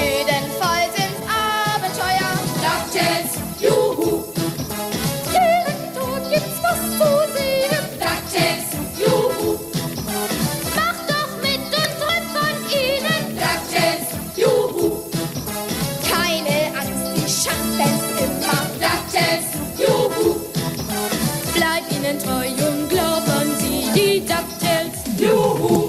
Jedenfalls ins Abenteuer. DuckTales, juhu. Jeden Tag gibt's was zu sehen. DuckTales, juhu. Macht doch mit und träumt von ihnen. DuckTales, juhu. Keine Angst, die schaffen's immer. DuckTales, juhu. Bleib ihnen treu und glaub an sie, die DuckTales. Juhu.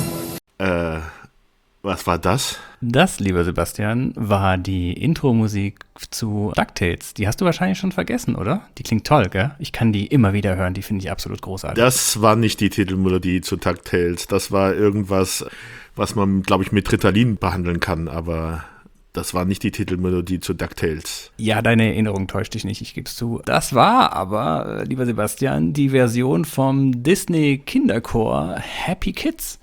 Was war das? Das, lieber Sebastian, war die Intro-Musik zu DuckTales. Die hast du wahrscheinlich schon vergessen, oder? Die klingt toll, gell? Ich kann die immer wieder hören, die finde ich absolut großartig. Das war nicht die Titelmelodie zu DuckTales. Das war irgendwas, was man, glaube ich, mit Ritalin behandeln kann, aber das war nicht die Titelmelodie zu DuckTales. Ja, deine Erinnerung täuscht dich nicht, ich gebe es zu. Das war aber, lieber Sebastian, die Version vom Disney-Kinderchor Happy Kids.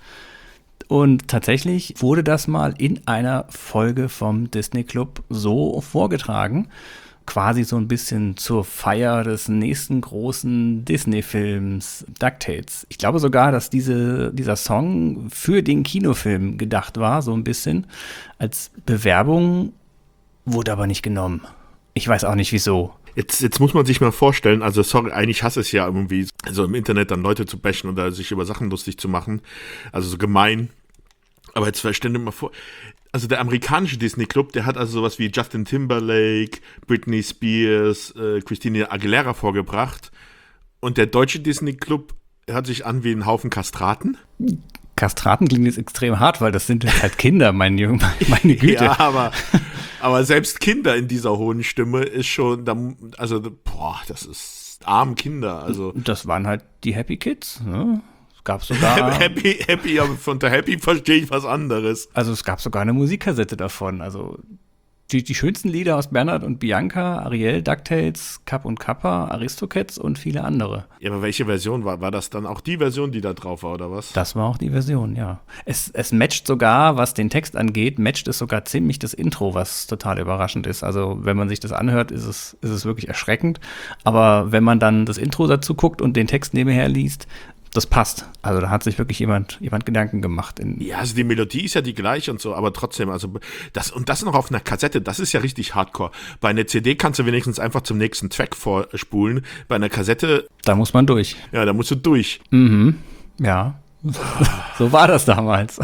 Und tatsächlich wurde das mal in einer Folge vom Disney Club so vorgetragen, quasi so ein bisschen zur Feier des nächsten großen Disney-Films DuckTales. Ich glaube sogar, dass dieser Song für den Kinofilm gedacht war, so ein bisschen als Bewerbung, wurde aber nicht genommen. Ich weiß auch nicht wieso. Jetzt muss man sich mal vorstellen, also sorry, eigentlich hasse es ja irgendwie, also im Internet dann Leute zu bashen oder sich über Sachen lustig zu machen, also so gemein. Aber jetzt stell dir mal vor, also der amerikanische Disney Club, der hat also sowas wie Justin Timberlake, Britney Spears, Christina Aguilera vorgebracht. Und der deutsche Disney Club hört sich an wie ein Haufen Kastraten. Kastraten klingt jetzt extrem hart, weil das sind halt Kinder, meine Güte. Ja, aber selbst Kinder in dieser hohen Stimme ist schon, also, das ist arm Kinder. Also. Das waren halt die Happy Kids, ne? Es gab sogar. Happy, aber unter Happy verstehe ich was anderes. Also es gab sogar eine Musikkassette davon. Also die schönsten Lieder aus Bernhard und Bianca, Ariel, DuckTales, Kapp und Kappa, Aristocats und viele andere. Ja, aber welche Version war? War das dann auch die Version, die da drauf war, oder was? Das war auch die Version, ja. Es matcht sogar, was den Text angeht, matcht es sogar ziemlich das Intro, was total überraschend ist. Also wenn man sich das anhört, ist es wirklich erschreckend. Aber wenn man dann das Intro dazu guckt und den Text nebenher liest, das passt. Also da hat sich wirklich jemand Gedanken gemacht. Ja, also die Melodie ist ja die gleiche und so, aber trotzdem, also das noch auf einer Kassette, das ist ja richtig hardcore. Bei einer CD kannst du wenigstens einfach zum nächsten Track vorspulen. Bei einer Kassette... Da muss man durch. Ja, da musst du durch. Mhm, ja. So war das damals.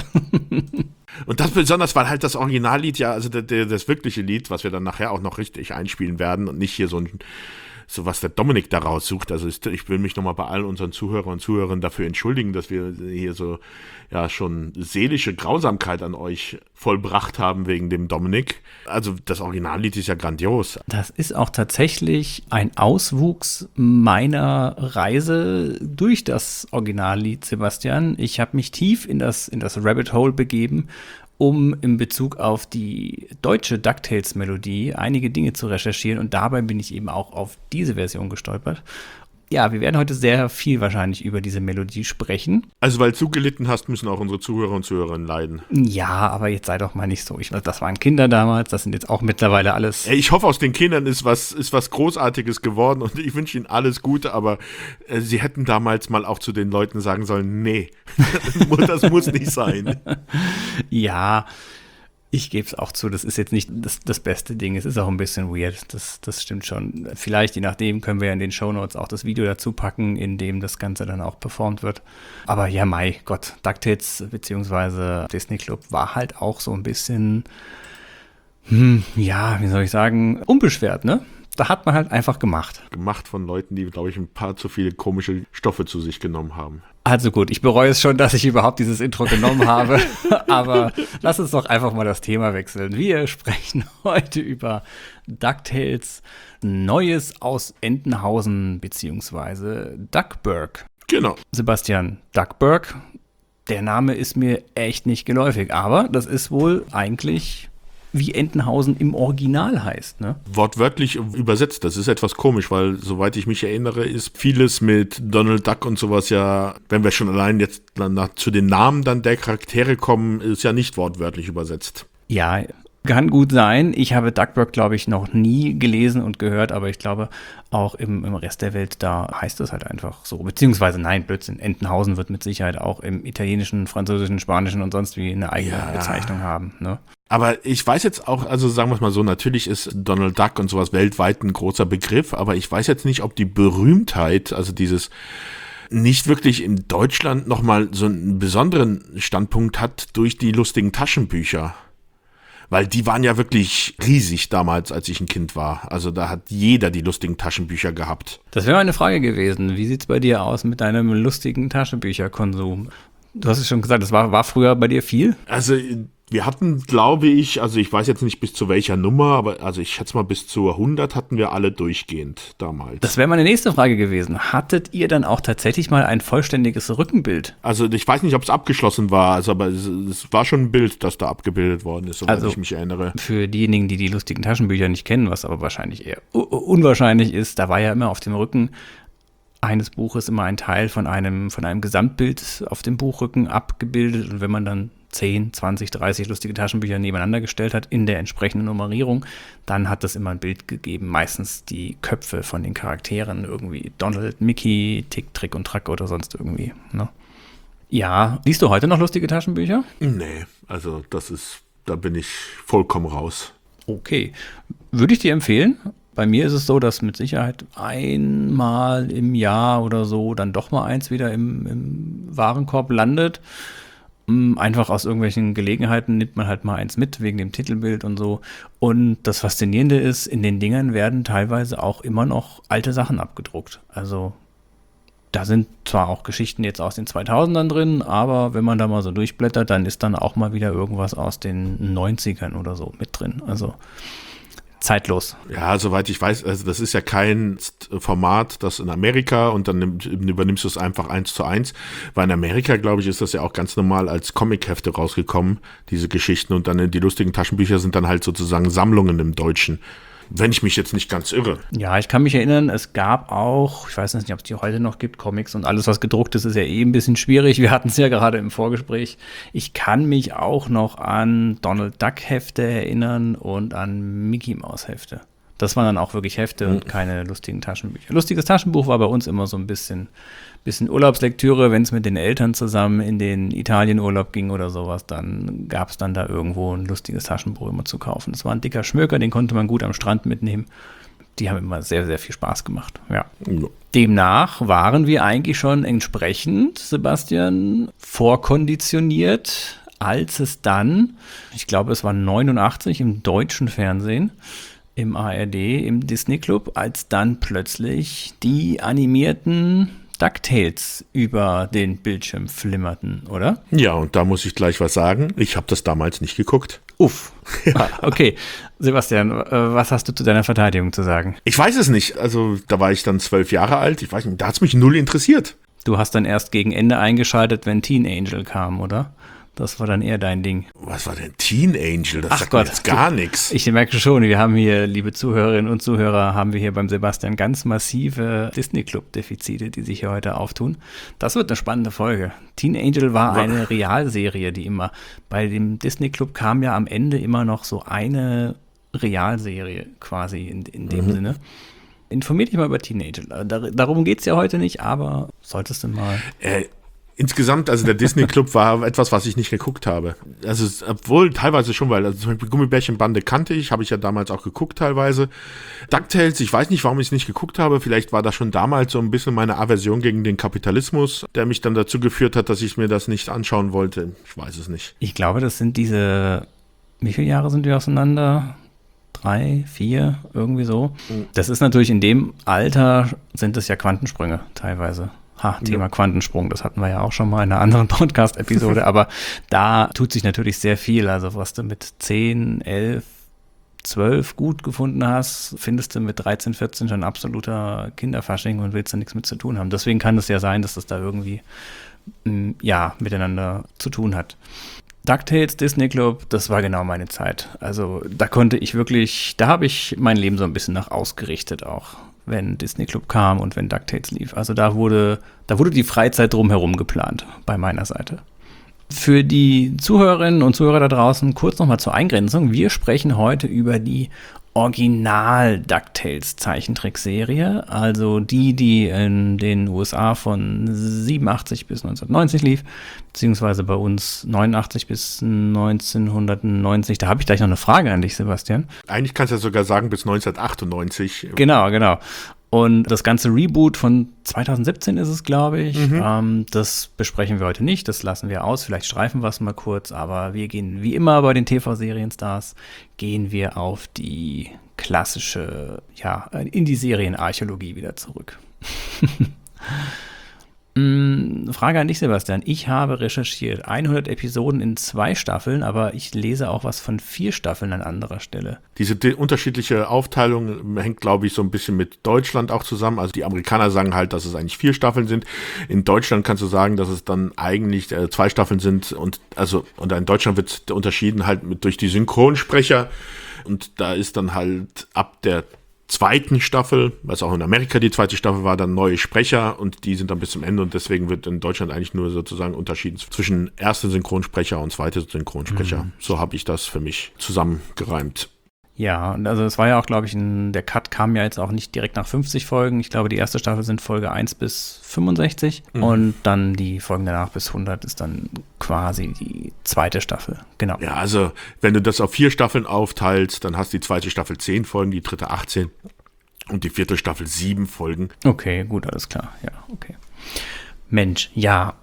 Und das besonders, weil halt das Originallied ja, also das wirkliche Lied, was wir dann nachher auch noch richtig einspielen werden und nicht hier so was der Dominik da raussucht. Also ich will mich nochmal bei allen unseren Zuhörern und Zuhörern dafür entschuldigen, dass wir hier so ja schon seelische Grausamkeit an euch vollbracht haben wegen dem Dominik. Also das Originallied ist ja grandios. Das ist auch tatsächlich ein Auswuchs meiner Reise durch das Originallied, Sebastian. Ich habe mich tief in das Rabbit Hole begeben, um in Bezug auf die deutsche DuckTales-Melodie einige Dinge zu recherchieren. Und dabei bin ich eben auch auf diese Version gestolpert. Ja, wir werden heute sehr viel wahrscheinlich über diese Melodie sprechen. Also weil du gelitten hast, müssen auch unsere Zuhörer und Zuhörerinnen leiden. Ja, aber jetzt sei doch mal nicht so. Das waren Kinder damals, das sind jetzt auch mittlerweile alles... Ich hoffe, aus den Kindern ist was Großartiges geworden und ich wünsche ihnen alles Gute, aber sie hätten damals mal auch zu den Leuten sagen sollen, nee, das muss nicht sein. Ja, ich gebe es auch zu, das ist jetzt nicht das beste Ding. Es ist auch ein bisschen weird, das stimmt schon. Vielleicht, je nachdem, können wir ja in den Shownotes auch das Video dazu packen, in dem das Ganze dann auch performt wird. Aber ja, mein Gott, DuckTales bzw. Disney Club war halt auch so ein bisschen, ja, wie soll ich sagen, unbeschwert, ne? Da hat man halt einfach gemacht. Gemacht von Leuten, die, glaube ich, ein paar zu viele komische Stoffe zu sich genommen haben. Also gut, ich bereue es schon, dass ich überhaupt dieses Intro genommen habe, aber lass uns doch einfach mal das Thema wechseln. Wir sprechen heute über DuckTales Neues aus Entenhausen bzw. Duckburg. Genau. Sebastian, Duckburg, der Name ist mir echt nicht geläufig, aber das ist wohl eigentlich... wie Entenhausen im Original heißt, ne? Wortwörtlich übersetzt, das ist etwas komisch, weil, soweit ich mich erinnere, ist vieles mit Donald Duck und sowas ja, wenn wir schon allein jetzt zu den Namen dann der Charaktere kommen, ist ja nicht wortwörtlich übersetzt. Ja, Kann gut sein. Ich habe Duckburg, glaube ich, noch nie gelesen und gehört, aber ich glaube, auch im Rest der Welt, da heißt es halt einfach so. Beziehungsweise, nein, Blödsinn. Entenhausen wird mit Sicherheit auch im Italienischen, Französischen, Spanischen und sonst wie eine eigene Bezeichnung haben. Ne? Aber ich weiß jetzt auch, also sagen wir es mal so, natürlich ist Donald Duck und sowas weltweit ein großer Begriff, aber ich weiß jetzt nicht, ob die Berühmtheit, also dieses nicht wirklich in Deutschland nochmal so einen besonderen Standpunkt hat durch die lustigen Taschenbücher. Weil die waren ja wirklich riesig damals, als ich ein Kind war. Also da hat jeder die lustigen Taschenbücher gehabt. Das wäre meine Frage gewesen. Wie sieht's bei dir aus mit deinem lustigen Taschenbücherkonsum? Du hast es schon gesagt, das war früher bei dir viel? Also wir hatten, glaube ich, also ich weiß jetzt nicht bis zu welcher Nummer, aber also ich schätze mal bis zu 100 hatten wir alle durchgehend damals. Das wäre meine nächste Frage gewesen. Hattet ihr dann auch tatsächlich mal ein vollständiges Rückenbild? Also ich weiß nicht, ob es abgeschlossen war, also, aber es war schon ein Bild, das da abgebildet worden ist, soweit ich mich erinnere. Für diejenigen, die die lustigen Taschenbücher nicht kennen, was aber wahrscheinlich eher unwahrscheinlich ist, da war ja immer auf dem Rücken eines Buches immer ein Teil von einem Gesamtbild auf dem Buchrücken abgebildet. Und wenn man dann 10, 20, 30 lustige Taschenbücher nebeneinander gestellt hat in der entsprechenden Nummerierung, dann hat das immer ein Bild gegeben, meistens die Köpfe von den Charakteren, irgendwie Donald, Mickey, Tick, Trick und Track oder sonst irgendwie. Ne? Ja, liest du heute noch lustige Taschenbücher? Nee, also da bin ich vollkommen raus. Okay, würde ich dir empfehlen. Bei mir ist es so, dass mit Sicherheit einmal im Jahr oder so dann doch mal eins wieder im Warenkorb landet. Einfach aus irgendwelchen Gelegenheiten nimmt man halt mal eins mit, wegen dem Titelbild und so. Und das Faszinierende ist, in den Dingern werden teilweise auch immer noch alte Sachen abgedruckt. Also da sind zwar auch Geschichten jetzt aus den 2000ern drin, aber wenn man da mal so durchblättert, dann ist dann auch mal wieder irgendwas aus den 90ern oder so mit drin. Also zeitlos. Ja, soweit ich weiß, also das ist ja kein Format, das in Amerika und dann übernimmst du es einfach 1:1, weil in Amerika, glaube ich, ist das ja auch ganz normal als Comichefte rausgekommen, diese Geschichten, und dann die lustigen Taschenbücher sind dann halt sozusagen Sammlungen im Deutschen. Wenn ich mich jetzt nicht ganz irre. Ja, ich kann mich erinnern, es gab auch, ich weiß nicht, ob es die heute noch gibt, Comics und alles, was gedruckt ist, ist ja ein bisschen schwierig. Wir hatten es ja gerade im Vorgespräch. Ich kann mich auch noch an Donald Duck Hefte erinnern und an Mickey Mouse Hefte. Das waren dann auch wirklich Hefte und keine lustigen Taschenbücher. Lustiges Taschenbuch war bei uns immer so ein bisschen Urlaubslektüre, wenn es mit den Eltern zusammen in den Italienurlaub ging oder sowas, dann gab es dann da irgendwo ein lustiges Taschenbuch immer zu kaufen. Das war ein dicker Schmöker, den konnte man gut am Strand mitnehmen. Die haben immer sehr, sehr viel Spaß gemacht. Ja. Demnach waren wir eigentlich schon entsprechend, Sebastian, vorkonditioniert, als es dann, ich glaube es war 89 im deutschen Fernsehen, im ARD, im Disney Club, als dann plötzlich die animierten DuckTales über den Bildschirm flimmerten, oder? Ja, und da muss ich gleich was sagen. Ich habe das damals nicht geguckt. Uff. Ja. Okay. Sebastian, was hast du zu deiner Verteidigung zu sagen? Ich weiß es nicht. Also da war ich dann 12 Jahre alt. Ich weiß nicht, da hat es mich null interessiert. Du hast dann erst gegen Ende eingeschaltet, wenn Teen Angel kam, oder? Das war dann eher dein Ding. Was war denn Teen Angel? Das sagt mir jetzt gar nichts. Ich merke schon, wir haben hier, liebe Zuhörerinnen und Zuhörer, haben wir hier beim Sebastian ganz massive Disney-Club-Defizite, die sich hier heute auftun. Das wird eine spannende Folge. Teen Angel war eine Realserie, die immer, bei dem Disney-Club kam ja am Ende immer noch so eine Realserie quasi in dem Sinne. Informier dich mal über Teen Angel. Darum geht es ja heute nicht, aber solltest du mal... Insgesamt, also der Disney Club war etwas, was ich nicht geguckt habe. Also obwohl teilweise schon, weil also zum Beispiel Gummibärchenbande kannte ich, habe ich ja damals auch geguckt teilweise. DuckTales, ich weiß nicht, warum ich es nicht geguckt habe. Vielleicht war das schon damals so ein bisschen meine Aversion gegen den Kapitalismus, der mich dann dazu geführt hat, dass ich mir das nicht anschauen wollte. Ich weiß es nicht. Ich glaube, das sind diese, wie viele Jahre sind wir auseinander? 3, 4, irgendwie so. Das ist natürlich in dem Alter, sind es ja Quantensprünge teilweise. Thema Quantensprung, das hatten wir ja auch schon mal in einer anderen Podcast-Episode, aber da tut sich natürlich sehr viel. Also was du mit 10, 11, 12 gut gefunden hast, findest du mit 13, 14 schon absoluter Kinderfasching und willst da nichts mit zu tun haben. Deswegen kann es ja sein, dass das da irgendwie miteinander zu tun hat. DuckTales, Disney Club, das war genau meine Zeit. Also da habe ich mein Leben so ein bisschen nach ausgerichtet auch, wenn Disney Club kam und wenn DuckTales lief. Also da wurde die Freizeit drumherum geplant, bei meiner Seite. Für die Zuhörerinnen und Zuhörer da draußen kurz nochmal zur Eingrenzung. Wir sprechen heute über die Original-DuckTales-Zeichentrickserie, also die in den USA von 87 bis 1990 lief, beziehungsweise bei uns 89 bis 1990. Da habe ich gleich noch eine Frage an dich, Sebastian. Eigentlich kannst du ja sogar sagen bis 1998. Genau. Und das ganze Reboot von 2017 ist es, glaube ich. Das besprechen wir heute nicht, das lassen wir aus. Vielleicht streifen wir es mal kurz, aber wir gehen wie immer bei den TV-Serienstars, gehen wir auf die klassische, in die Serienarchäologie wieder zurück. Frage an dich, Sebastian. Ich habe recherchiert 100 Episoden in 2 Staffeln, aber ich lese auch was von 4 Staffeln an anderer Stelle. Diese unterschiedliche Aufteilung hängt, glaube ich, so ein bisschen mit Deutschland auch zusammen. Also die Amerikaner sagen halt, dass es eigentlich 4 Staffeln sind. In Deutschland kannst du sagen, dass es dann eigentlich 2 Staffeln sind. Und in Deutschland wird unterschieden halt durch die Synchronsprecher. Und da ist dann halt ab der 2. Staffel, was auch in Amerika die 2. Staffel war, dann neue Sprecher und die sind dann bis zum Ende und deswegen wird in Deutschland eigentlich nur sozusagen unterschieden zwischen ersten Synchronsprecher und zweiten Synchronsprecher. So habe ich das für mich zusammengereimt. Ja, also es war ja auch, glaube ich, der Cut kam ja jetzt auch nicht direkt nach 50 Folgen. Ich glaube, die erste Staffel sind Folge 1 bis 65 und dann die Folgen danach bis 100 ist dann quasi die 2. Staffel. Genau. Ja, also wenn du das auf 4 Staffeln aufteilst, dann hast die 2. Staffel 10 Folgen, die 3. 18 und die 4. Staffel 7 Folgen. Okay, gut, alles klar. Ja, okay. Mensch, ja,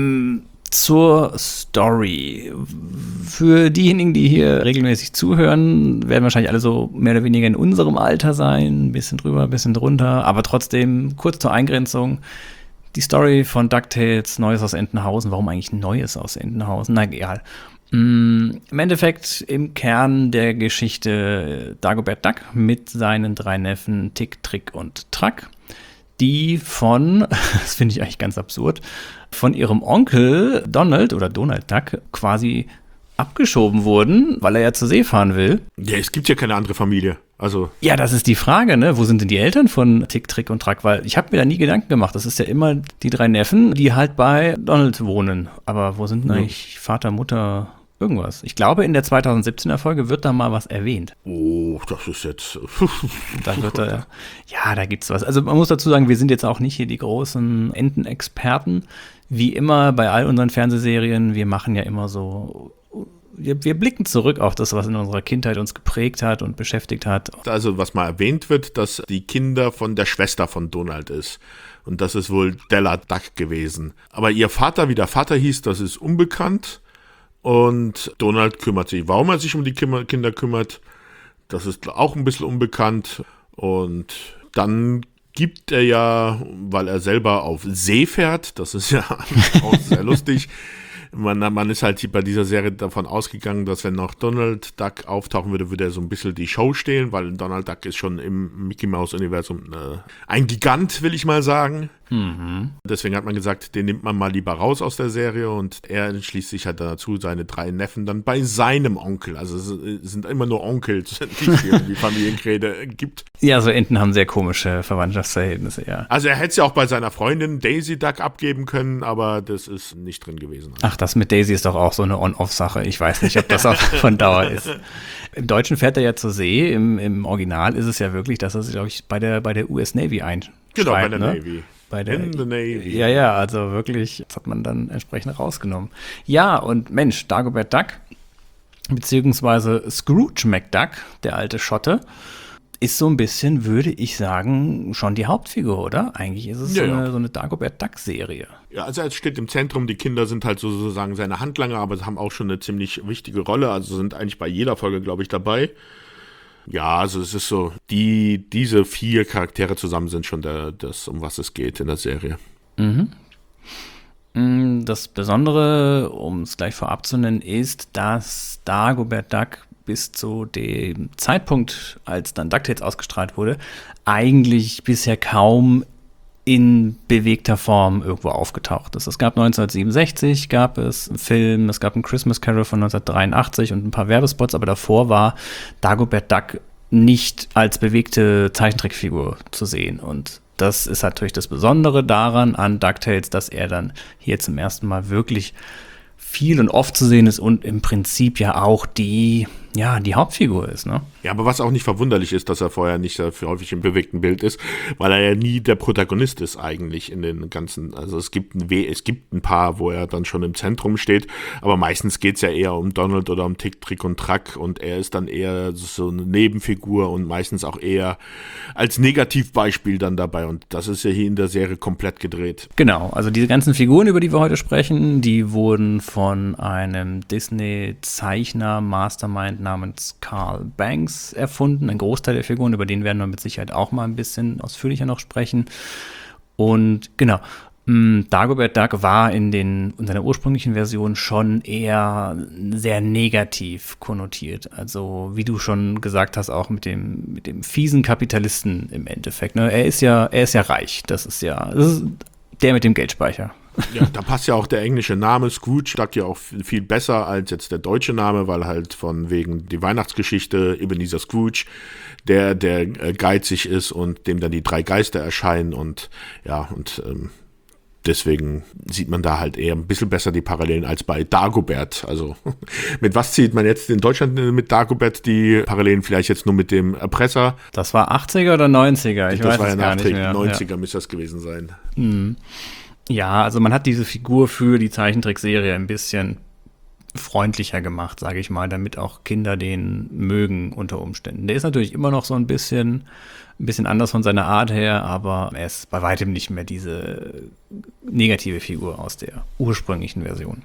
zur Story. Für diejenigen, die hier regelmäßig zuhören, werden wahrscheinlich alle so mehr oder weniger in unserem Alter sein. Ein bisschen drüber, ein bisschen drunter. Aber trotzdem, kurz zur Eingrenzung. Die Story von DuckTales, Neues aus Entenhausen. Warum eigentlich Neues aus Entenhausen? Na, egal. Im Endeffekt im Kern der Geschichte Dagobert Duck mit seinen 3 Neffen Tick, Trick und Track. Die das finde ich eigentlich ganz absurd, von ihrem Onkel Donald Duck quasi abgeschoben wurden, weil er ja zur See fahren will. Ja, es gibt ja keine andere Familie. Also. Ja, das ist die Frage, ne? Wo sind denn die Eltern von Tick, Trick und Track? Weil ich habe mir da nie Gedanken gemacht. Das ist ja immer die 3 Neffen, die halt bei Donald wohnen. Aber wo sind denn eigentlich Vater, Mutter, irgendwas? Ich glaube, in der 2017er Folge wird da mal was erwähnt. Oh, das ist jetzt. Da wird da gibt's was. Also man muss dazu sagen, wir sind jetzt auch nicht hier die großen Entenexperten. Wie immer bei all unseren Fernsehserien, wir machen ja immer so. Wir blicken zurück auf das, was in unserer Kindheit uns geprägt hat und beschäftigt hat. Also was mal erwähnt wird, dass die Kinder von der Schwester von Donald ist. Und das ist wohl Della Duck gewesen. Aber ihr Vater, wie der Vater hieß, das ist unbekannt. Und Donald kümmert sich. Warum er sich um die Kinder kümmert, das ist auch ein bisschen unbekannt. Und dann gibt er ja, weil er selber auf See fährt, das ist ja auch sehr lustig. Man ist halt bei dieser Serie davon ausgegangen, dass wenn noch Donald Duck auftauchen würde, würde er so ein bisschen die Show stehlen, weil Donald Duck ist schon im Mickey-Mouse-Universum ein Gigant, will ich mal sagen. Deswegen hat man gesagt, den nimmt man mal lieber raus aus der Serie und er entschließt sich halt dazu, seine 3 Neffen dann bei seinem Onkel, also es sind immer nur Onkels, die es irgendwie Familienkräde gibt. Ja, so Enten haben sehr komische Verwandtschaftsverhältnisse, ja. Also er hätte es ja auch bei seiner Freundin Daisy Duck abgeben können, aber das ist nicht drin gewesen. Ach, das mit Daisy ist doch auch so eine On-Off-Sache. Ich weiß nicht, ob das auch von Dauer ist. Im Deutschen fährt er ja zur See, im Original ist es ja wirklich, dass er sich, glaube ich, bei der US Navy einschreibt. Genau, bei der ne? Navy. In the Navy. Ja, also wirklich, das hat man dann entsprechend rausgenommen. Ja, und Mensch, Dagobert Duck, beziehungsweise Scrooge McDuck, der alte Schotte, ist so ein bisschen, würde ich sagen, schon die Hauptfigur, oder? Eigentlich ist es so eine Dagobert Duck-Serie. Ja, also er steht im Zentrum, die Kinder sind halt sozusagen seine Handlanger, aber haben auch schon eine ziemlich wichtige Rolle, also sind eigentlich bei jeder Folge, glaube ich, dabei. Ja, also es ist so, diese 4 Charaktere zusammen sind schon das, um was es geht in der Serie. Das Besondere, um es gleich vorab zu nennen, ist, dass Dagobert Duck bis zu dem Zeitpunkt, als dann DuckTales ausgestrahlt wurde, eigentlich bisher kaum in bewegter Form irgendwo aufgetaucht ist. Es gab 1967 gab es einen Film, es gab einen Christmas Carol von 1983 und ein paar Werbespots, aber davor war Dagobert Duck nicht als bewegte Zeichentrickfigur zu sehen. Und das ist natürlich das Besondere daran an DuckTales, dass er dann hier zum ersten Mal wirklich viel und oft zu sehen ist und im Prinzip ja auch die Hauptfigur ist, ne? Ja, aber was auch nicht verwunderlich ist, dass er vorher nicht dafür häufig im bewegten Bild ist, weil er ja nie der Protagonist ist eigentlich in den ganzen, also es gibt ein paar, wo er dann schon im Zentrum steht, aber meistens geht es ja eher um Donald oder um Tick, Trick und Track und er ist dann eher so eine Nebenfigur und meistens auch eher als Negativbeispiel dann dabei und das ist ja hier in der Serie komplett gedreht. Genau, also diese ganzen Figuren, über die wir heute sprechen, die wurden von einem Disney-Zeichner, Mastermind namens Carl Banks erfunden. Ein Großteil der Figuren, über den werden wir mit Sicherheit auch mal ein bisschen ausführlicher noch sprechen. Und genau, Dagobert Duck war in seiner ursprünglichen Version schon eher sehr negativ konnotiert. Also wie du schon gesagt hast, auch mit dem fiesen Kapitalisten im Endeffekt. Ne? Er ist ja reich. Das ist der mit dem Geldspeicher. Ja, da passt ja auch der englische Name Scrooge, sagt ja auch viel besser als jetzt der deutsche Name, weil halt von wegen die Weihnachtsgeschichte Ebenezer Scrooge, der geizig ist und dem dann die 3 Geister erscheinen und deswegen sieht man da halt eher ein bisschen besser die Parallelen als bei Dagobert. Also mit was zieht man jetzt in Deutschland mit Dagobert die Parallelen? Vielleicht jetzt nur mit dem Erpresser? Das war 80er oder 90er? Das war ja nachträglich, 90er müsste das gewesen sein. Mhm. Ja, also man hat diese Figur für die Zeichentrickserie ein bisschen freundlicher gemacht, sage ich mal, damit auch Kinder den mögen unter Umständen. Der ist natürlich immer noch so ein bisschen anders von seiner Art her, aber er ist bei weitem nicht mehr diese negative Figur aus der ursprünglichen Version.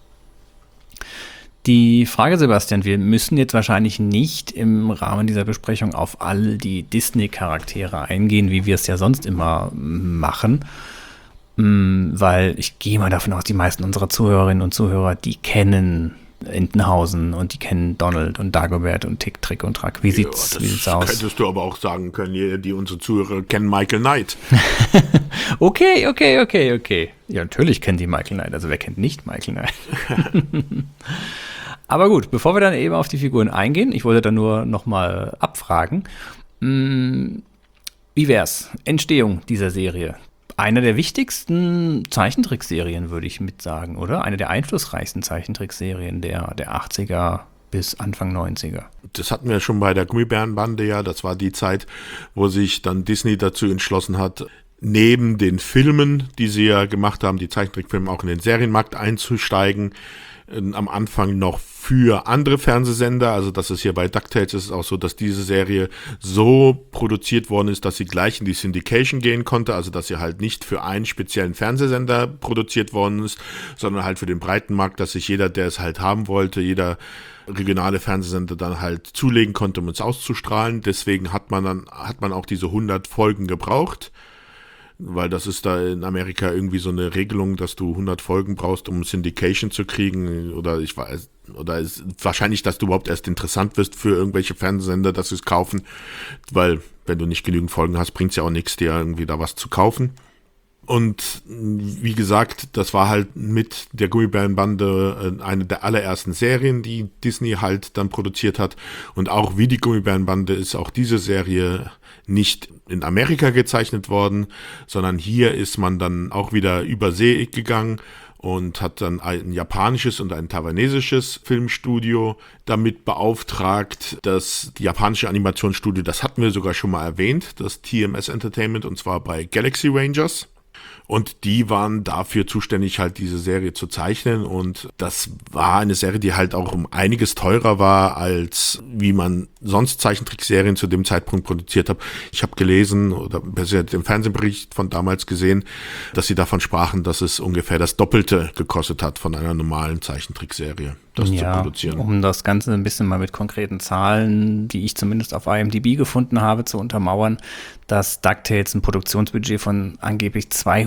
Die Frage, Sebastian, wir müssen jetzt wahrscheinlich nicht im Rahmen dieser Besprechung auf all die Disney-Charaktere eingehen, wie wir es ja sonst immer machen, weil ich gehe mal davon aus, die meisten unserer Zuhörerinnen und Zuhörer, die kennen Entenhausen und die kennen Donald und Dagobert und Tick, Trick und Track. Wie sieht's aus? Könntest du aber auch sagen können, die unsere Zuhörer kennen Michael Knight. Okay. Ja, natürlich kennen die Michael Knight. Also wer kennt nicht Michael Knight? Aber gut, bevor wir dann eben auf die Figuren eingehen, ich wollte da nur nochmal abfragen, wie wär's? Entstehung dieser Serie. Eine der wichtigsten Zeichentrickserien, würde ich mit sagen, oder? Eine der einflussreichsten Zeichentrickserien der 80er bis Anfang 90er. Das hatten wir schon bei der Gummibärenbande, ja. Das war die Zeit, wo sich dann Disney dazu entschlossen hat, neben den Filmen, die sie ja gemacht haben, die Zeichentrickfilme auch in den Serienmarkt einzusteigen. Am Anfang noch für andere Fernsehsender, also das ist hier bei DuckTales ist es auch so, dass diese Serie so produziert worden ist, dass sie gleich in die Syndication gehen konnte, also dass sie halt nicht für einen speziellen Fernsehsender produziert worden ist, sondern halt für den breiten Markt, dass sich jeder, der es halt haben wollte, jeder regionale Fernsehsender dann halt zulegen konnte, um es auszustrahlen. Deswegen hat man auch diese 100 Folgen gebraucht. Weil das ist da in Amerika irgendwie so eine Regelung, dass du 100 Folgen brauchst, um Syndication zu kriegen. Oder ist wahrscheinlich, dass du überhaupt erst interessant wirst für irgendwelche Fernsehsender, dass sie es kaufen. Weil wenn du nicht genügend Folgen hast, bringt es ja auch nichts, dir irgendwie da was zu kaufen. Und wie gesagt, das war halt mit der Gummibärenbande eine der allerersten Serien, die Disney halt dann produziert hat. Und auch wie die Gummibärenbande ist auch diese Serie nicht in Amerika gezeichnet worden, sondern hier ist man dann auch wieder über See gegangen und hat dann ein japanisches und ein taiwanesisches Filmstudio damit beauftragt. Das japanische Animationsstudio, das hatten wir sogar schon mal erwähnt, das TMS Entertainment, und zwar bei Galaxy Rangers. Und die waren dafür zuständig, halt diese Serie zu zeichnen. Und das war eine Serie, die halt auch um einiges teurer war, als wie man sonst Zeichentrickserien zu dem Zeitpunkt produziert hat. Ich habe gelesen oder besser den Fernsehbericht von damals gesehen, dass sie davon sprachen, dass es ungefähr das Doppelte gekostet hat von einer normalen Zeichentrickserie, das zu produzieren. Um das Ganze ein bisschen mal mit konkreten Zahlen, die ich zumindest auf IMDb gefunden habe, zu untermauern, dass DuckTales ein Produktionsbudget von angeblich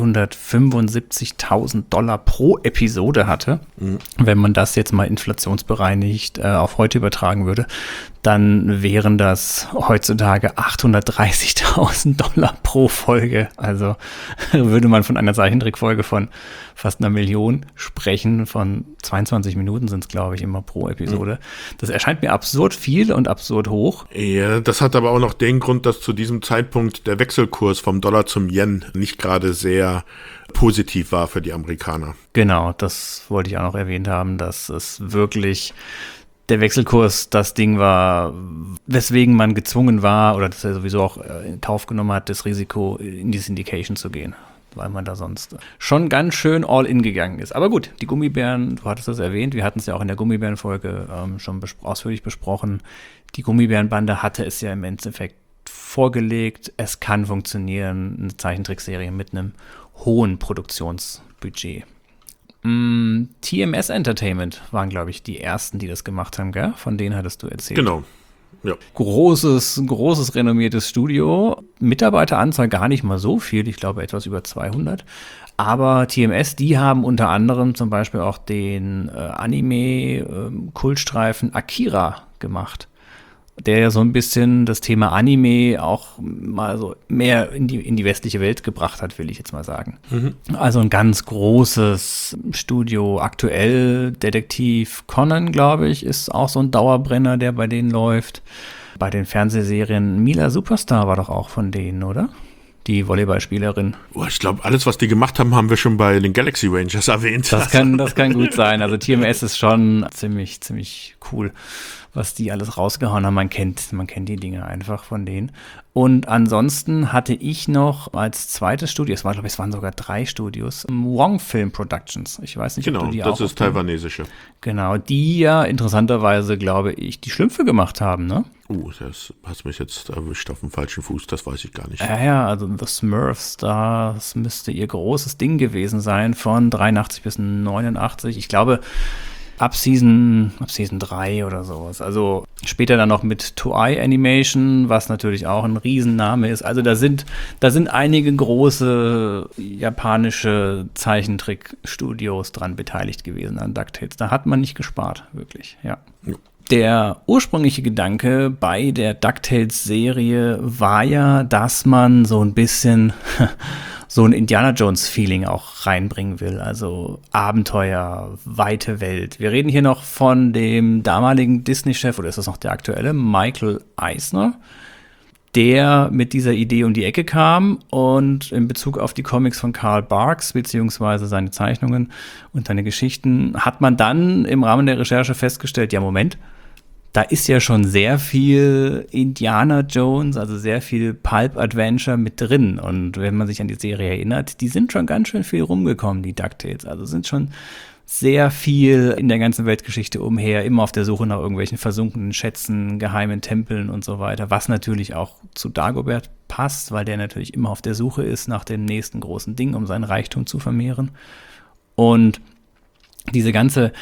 $275.000 pro Episode hatte. Mhm. Wenn man das jetzt mal inflationsbereinigt auf heute übertragen würde, dann wären das heutzutage $830.000 pro Folge. Also würde man von einer Zeichentrickfolge von fast 1 Million sprechen. Von 22 Minuten sind es, glaube ich, immer pro Episode. Das erscheint mir absurd viel und absurd hoch. Ja, das hat aber auch noch den Grund, dass zu diesem Zeitpunkt der Wechselkurs vom Dollar zum Yen nicht gerade sehr positiv war für die Amerikaner. Genau, das wollte ich auch noch erwähnt haben, dass es wirklich der Wechselkurs das Ding war, weswegen man gezwungen war oder dass er sowieso auch in Kauf genommen hat, das Risiko in die Syndication zu gehen, weil man da sonst schon ganz schön all in gegangen ist. Aber gut, die Gummibären, du hattest das erwähnt, wir hatten es ja auch in der Gummibären-Folge schon ausführlich besprochen. Die Gummibärenbande hatte es ja im Endeffekt vorgelegt, es kann funktionieren, eine Zeichentrickserie mit einem hohen Produktionsbudget. TMS Entertainment waren, glaube ich, die ersten, die das gemacht haben, gell? Von denen hattest du erzählt. Genau. Ja. Großes, renommiertes Studio. Mitarbeiteranzahl gar nicht mal so viel, ich glaube etwas über 200. Aber TMS, die haben unter anderem zum Beispiel auch den Anime-Kultstreifen Akira gemacht, der ja so ein bisschen das Thema Anime auch mal so mehr in die westliche Welt gebracht hat, will ich jetzt mal sagen. Also ein ganz großes Studio. Aktuell Detektiv Conan, glaube ich, ist auch so ein Dauerbrenner, der bei denen läuft. Bei den Fernsehserien Mila Superstar war doch auch von denen, oder? Die Volleyballspielerin. Ich glaube, alles, was die gemacht haben, haben wir schon bei den Galaxy Rangers erwähnt. Das kann gut sein. Also TMS ist schon ziemlich cool, was die alles rausgehauen haben. Man kennt die Dinge einfach von denen. Und ansonsten hatte ich noch als zweites Studio, es waren sogar 3 Studios, Wong Film Productions. Ich weiß nicht, ob du die auch. Genau, das ist taiwanesische. Genau, die ja interessanterweise, glaube ich, die Schlümpfe gemacht haben, ne? Das hast mich jetzt erwischt auf dem falschen Fuß, das weiß ich gar nicht. Ja, also The Smurfs, das müsste ihr großes Ding gewesen sein, von 83 bis 89. Ich glaube, ab Season 3 oder sowas. Also später dann noch mit Toei Animation, was natürlich auch ein Riesenname ist. Also da sind einige große japanische Zeichentrickstudios dran beteiligt gewesen an DuckTales. Da hat man nicht gespart, wirklich, ja. Der ursprüngliche Gedanke bei der DuckTales-Serie war ja, dass man so ein bisschen so ein Indiana-Jones-Feeling auch reinbringen will. Also Abenteuer, weite Welt. Wir reden hier noch von dem damaligen Disney-Chef, oder ist das noch der aktuelle, Michael Eisner, der mit dieser Idee um die Ecke kam und in Bezug auf die Comics von Carl Barks beziehungsweise seine Zeichnungen und seine Geschichten hat man dann im Rahmen der Recherche festgestellt, ja Moment, da ist ja schon sehr viel Indiana Jones, also sehr viel Pulp-Adventure mit drin. Und wenn man sich an die Serie erinnert, die sind schon ganz schön viel rumgekommen, die DuckTales. Also sind schon sehr viel in der ganzen Weltgeschichte umher, immer auf der Suche nach irgendwelchen versunkenen Schätzen, geheimen Tempeln und so weiter, was natürlich auch zu Dagobert passt, weil der natürlich immer auf der Suche ist nach dem nächsten großen Ding, um seinen Reichtum zu vermehren. Und diese ganze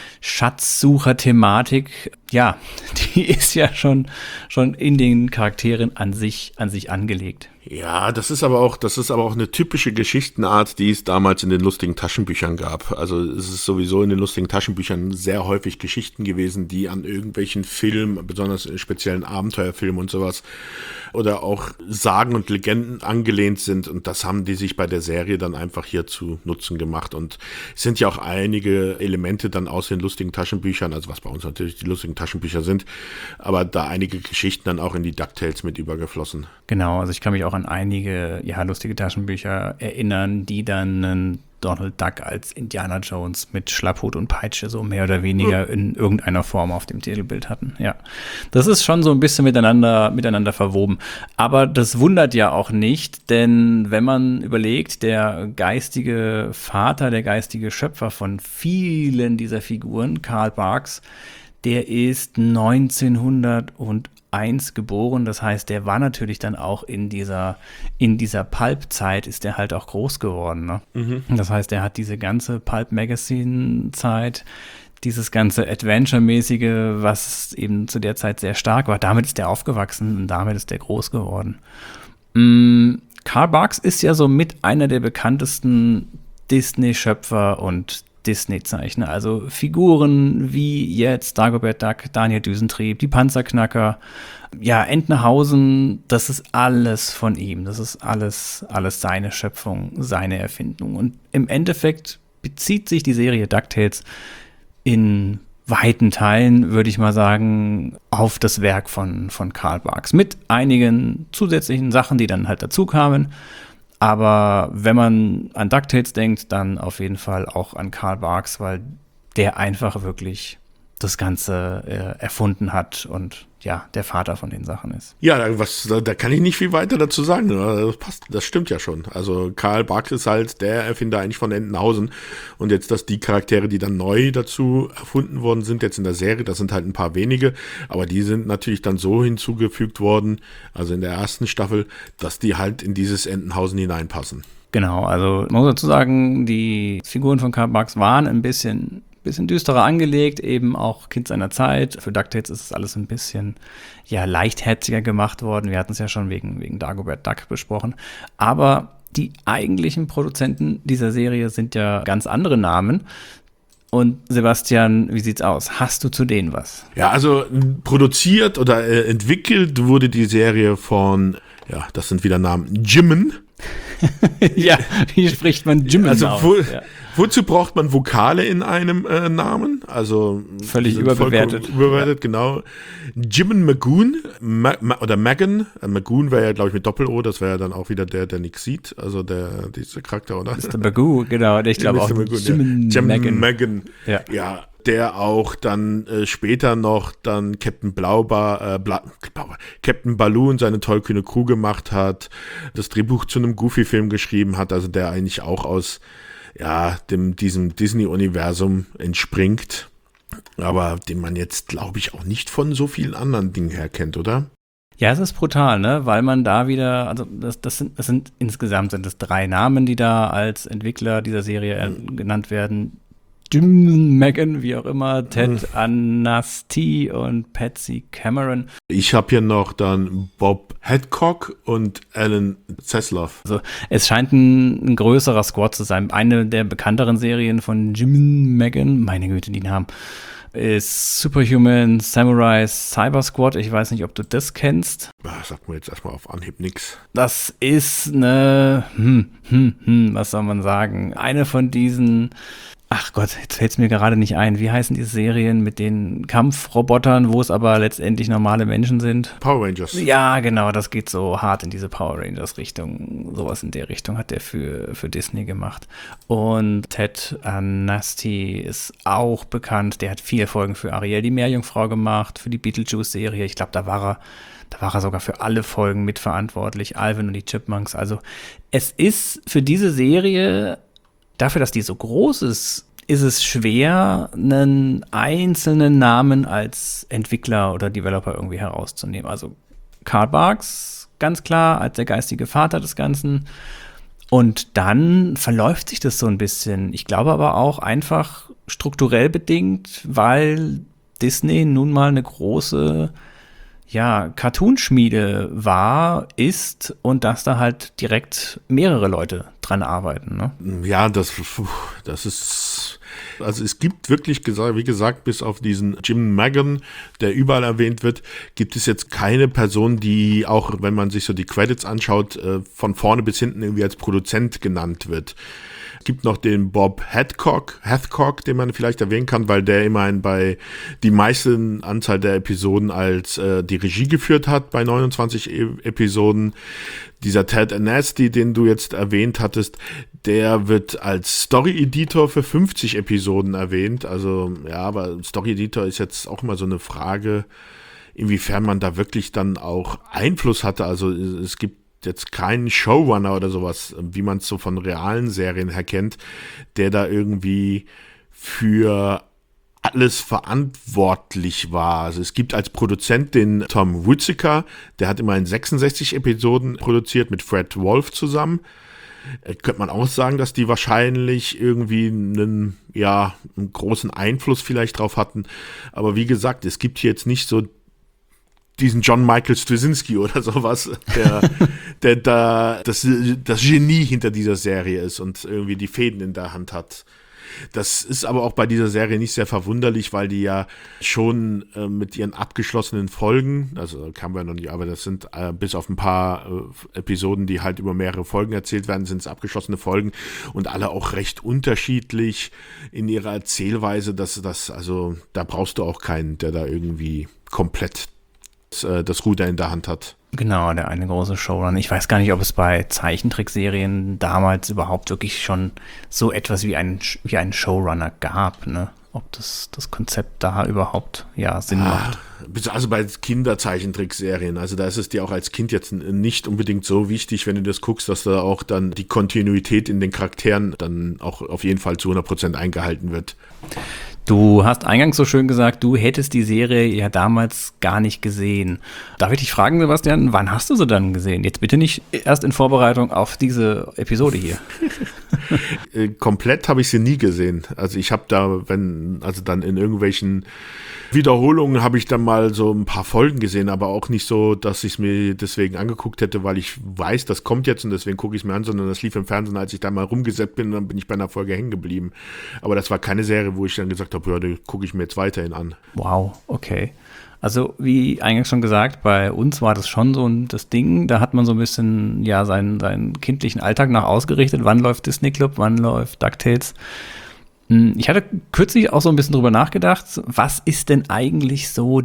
Schatzsucher-Thematik, ja, die ist ja schon in den Charakteren an sich angelegt. Ja, das ist aber auch eine typische Geschichtenart, die es damals in den lustigen Taschenbüchern gab. Also es ist sowieso in den lustigen Taschenbüchern sehr häufig Geschichten gewesen, die an irgendwelchen Filmen, besonders speziellen Abenteuerfilmen und sowas, oder auch Sagen und Legenden angelehnt sind. Und das haben die sich bei der Serie dann einfach hier zu Nutzen gemacht. Und es sind ja auch einige Elemente dann aus den lustigen Taschenbüchern, also was bei uns natürlich die lustigen Taschenbücher sind, aber da einige Geschichten dann auch in die DuckTales mit übergeflossen. Genau, also ich kann mich auch an einige lustige Taschenbücher erinnern, die dann einen Donald Duck als Indiana Jones mit Schlapphut und Peitsche so mehr oder weniger in irgendeiner Form auf dem Titelbild hatten. Ja, das ist schon so ein bisschen miteinander verwoben. Aber das wundert ja auch nicht, denn wenn man überlegt, der geistige Vater, der geistige Schöpfer von vielen dieser Figuren, Carl Barks, der ist 1901 geboren, das heißt, der war natürlich dann auch in dieser Pulp-Zeit ist der halt auch groß geworden. Ne? Das heißt, er hat diese ganze Pulp-Magazine-Zeit, dieses ganze Adventure-mäßige, was eben zu der Zeit sehr stark war, damit ist der aufgewachsen und damit ist der groß geworden. Carl Barks ist ja so mit einer der bekanntesten Disney-Schöpfer und Disney-Zeichner, also Figuren wie jetzt Dagobert Duck, Daniel Düsentrieb, die Panzerknacker, ja, Entenhausen, das ist alles von ihm, das ist alles seine Schöpfung, seine Erfindung und im Endeffekt bezieht sich die Serie DuckTales in weiten Teilen, würde ich mal sagen, auf das Werk von Carl Barks mit einigen zusätzlichen Sachen, die dann halt dazu kamen. Aber wenn man an DuckTales denkt, dann auf jeden Fall auch an Carl Barks, weil der einfach wirklich das Ganze erfunden hat und ja, der Vater von den Sachen ist. Ja, da kann ich nicht viel weiter dazu sagen. Das passt, das stimmt ja schon. Also Carl Barks ist halt der Erfinder eigentlich von Entenhausen. Und jetzt, dass die Charaktere, die dann neu dazu erfunden worden sind, jetzt in der Serie, das sind halt ein paar wenige, aber die sind natürlich dann so hinzugefügt worden, also in der ersten Staffel, dass die halt in dieses Entenhausen hineinpassen. Genau, also man muss dazu sagen, die Figuren von Carl Barks waren ein bisschen düsterer angelegt, eben auch Kind seiner Zeit. Für DuckTales ist es alles ein bisschen leichtherziger gemacht worden. Wir hatten es ja schon wegen Dagobert Duck besprochen. Aber die eigentlichen Produzenten dieser Serie sind ja ganz andere Namen. Und Sebastian, wie sieht's aus? Hast du zu denen was? Ja, also produziert oder entwickelt wurde die Serie von, das sind wieder Namen, Jimmen. Ja, wie spricht man Jimmen aus? Wozu braucht man Vokale in einem Namen? Also völlig überbewertet. Überbewertet, genau. Jimmen Magoon oder Megan. Magoon wäre ja, glaube ich, mit Doppel-O. Das wäre ja dann auch wieder der nichts sieht. Also dieser Charakter, oder? Mr. Magoo, genau. Ich glaube auch Jimmen Megan. Ja. Der auch dann später noch dann Captain Captain Baloo und seine tollkühne Crew gemacht hat, das Drehbuch zu einem Goofy-Film geschrieben hat, also der eigentlich auch aus diesem Disney-Universum entspringt, aber den man jetzt, glaube ich, auch nicht von so vielen anderen Dingen her kennt, oder? Ja, es ist brutal, ne? Weil man da wieder, also insgesamt sind es 3 Namen, die da als Entwickler dieser Serie genannt werden. Jim Megan, wie auch immer, Ted Anasty und Patsy Cameron. Ich habe hier noch dann Bob Hadcock und Alan Zaslow. Also es scheint ein größerer Squad zu sein. Eine der bekannteren Serien von Jim Megan, meine Güte, die Namen, ist Superhuman Samurai Cyber Squad. Ich weiß nicht, ob du das kennst. Sagt mir jetzt erstmal auf Anhieb nix. Das ist was soll man sagen? Eine von diesen... Ach Gott, jetzt fällt es mir gerade nicht ein. Wie heißen diese Serien mit den Kampfrobotern, wo es aber letztendlich normale Menschen sind? Power Rangers. Ja, genau, das geht so hart in diese Power Rangers-Richtung. Sowas in der Richtung hat der für Disney gemacht. Und Ted Anasty ist auch bekannt. Der hat 4 Folgen für Ariel die Meerjungfrau gemacht, für die Beetlejuice-Serie. Ich glaube, da war er sogar für alle Folgen mitverantwortlich. Alvin und die Chipmunks. Also es ist für diese Serie... Dafür, dass die so groß ist es schwer, einen einzelnen Namen als Entwickler oder Developer irgendwie herauszunehmen. Also Carl Barks, ganz klar, als der geistige Vater des Ganzen. Und dann verläuft sich das so ein bisschen. Ich glaube aber auch einfach strukturell bedingt, weil Disney nun mal eine große Cartoonschmiede ist und dass da halt direkt mehrere Leute dran arbeiten. Ne? Ja, das ist, also es gibt wirklich, wie gesagt, bis auf diesen Jim Megan, der überall erwähnt wird, gibt es jetzt keine Person, die auch, wenn man sich so die Credits anschaut, von vorne bis hinten irgendwie als Produzent genannt wird. Es gibt noch den Bob Hadcock, den man vielleicht erwähnen kann, weil der immerhin bei die meisten Anzahl der Episoden als die Regie geführt hat, bei 29 Episoden. Dieser Ted Anasty, den du jetzt erwähnt hattest, der wird als Story-Editor für 50 Episoden erwähnt. Also ja, aber Story-Editor ist jetzt auch immer so eine Frage, inwiefern man da wirklich dann auch Einfluss hatte. Also es gibt jetzt keinen Showrunner oder sowas, wie man es so von realen Serien her kennt, der da irgendwie für alles verantwortlich war. Also es gibt als Produzent den Tom Whittaker, der hat immerhin 66 Episoden produziert mit Fred Wolf zusammen. Könnte man auch sagen, dass die wahrscheinlich irgendwie einen großen Einfluss vielleicht drauf hatten. Aber wie gesagt, es gibt hier jetzt nicht so diesen John Michael Straczynski oder sowas, der da das Genie hinter dieser Serie ist und irgendwie die Fäden in der Hand hat. Das ist aber auch bei dieser Serie nicht sehr verwunderlich, weil die ja schon mit ihren abgeschlossenen Folgen, also kamen wir noch nicht, aber das sind bis auf ein paar Episoden, die halt über mehrere Folgen erzählt werden, sind es abgeschlossene Folgen und alle auch recht unterschiedlich in ihrer Erzählweise, da brauchst du auch keinen, der da irgendwie komplett das Ruder in der Hand hat. Genau, der eine große Showrunner. Ich weiß gar nicht, ob es bei Zeichentrickserien damals überhaupt wirklich schon so etwas wie einen Showrunner gab, ne? Ob das Konzept da überhaupt Sinn macht. Also bei Kinderzeichentrickserien, also da ist es dir auch als Kind jetzt nicht unbedingt so wichtig, wenn du das guckst, dass da auch dann die Kontinuität in den Charakteren dann auch auf jeden Fall zu 100% eingehalten wird. Du hast eingangs so schön gesagt, du hättest die Serie ja damals gar nicht gesehen. Darf ich dich fragen, Sebastian, wann hast du sie dann gesehen? Jetzt bitte nicht erst in Vorbereitung auf diese Episode hier. Komplett habe ich sie nie gesehen. Also ich habe da, dann in irgendwelchen Wiederholungen habe ich dann mal so ein paar Folgen gesehen, aber auch nicht so, dass ich es mir deswegen angeguckt hätte, weil ich weiß, das kommt jetzt und deswegen gucke ich es mir an, sondern das lief im Fernsehen, als ich da mal rumgesetzt bin und dann bin ich bei einer Folge hängen geblieben. Aber das war keine Serie, wo ich dann gesagt habe, ja, die gucke ich mir jetzt weiterhin an. Wow, okay. Also wie eingangs schon gesagt, bei uns war das schon so das Ding, da hat man so ein bisschen seinen kindlichen Alltag nach ausgerichtet, wann läuft Disney Club, wann läuft DuckTales. Ich hatte kürzlich auch so ein bisschen drüber nachgedacht, was ist denn eigentlich so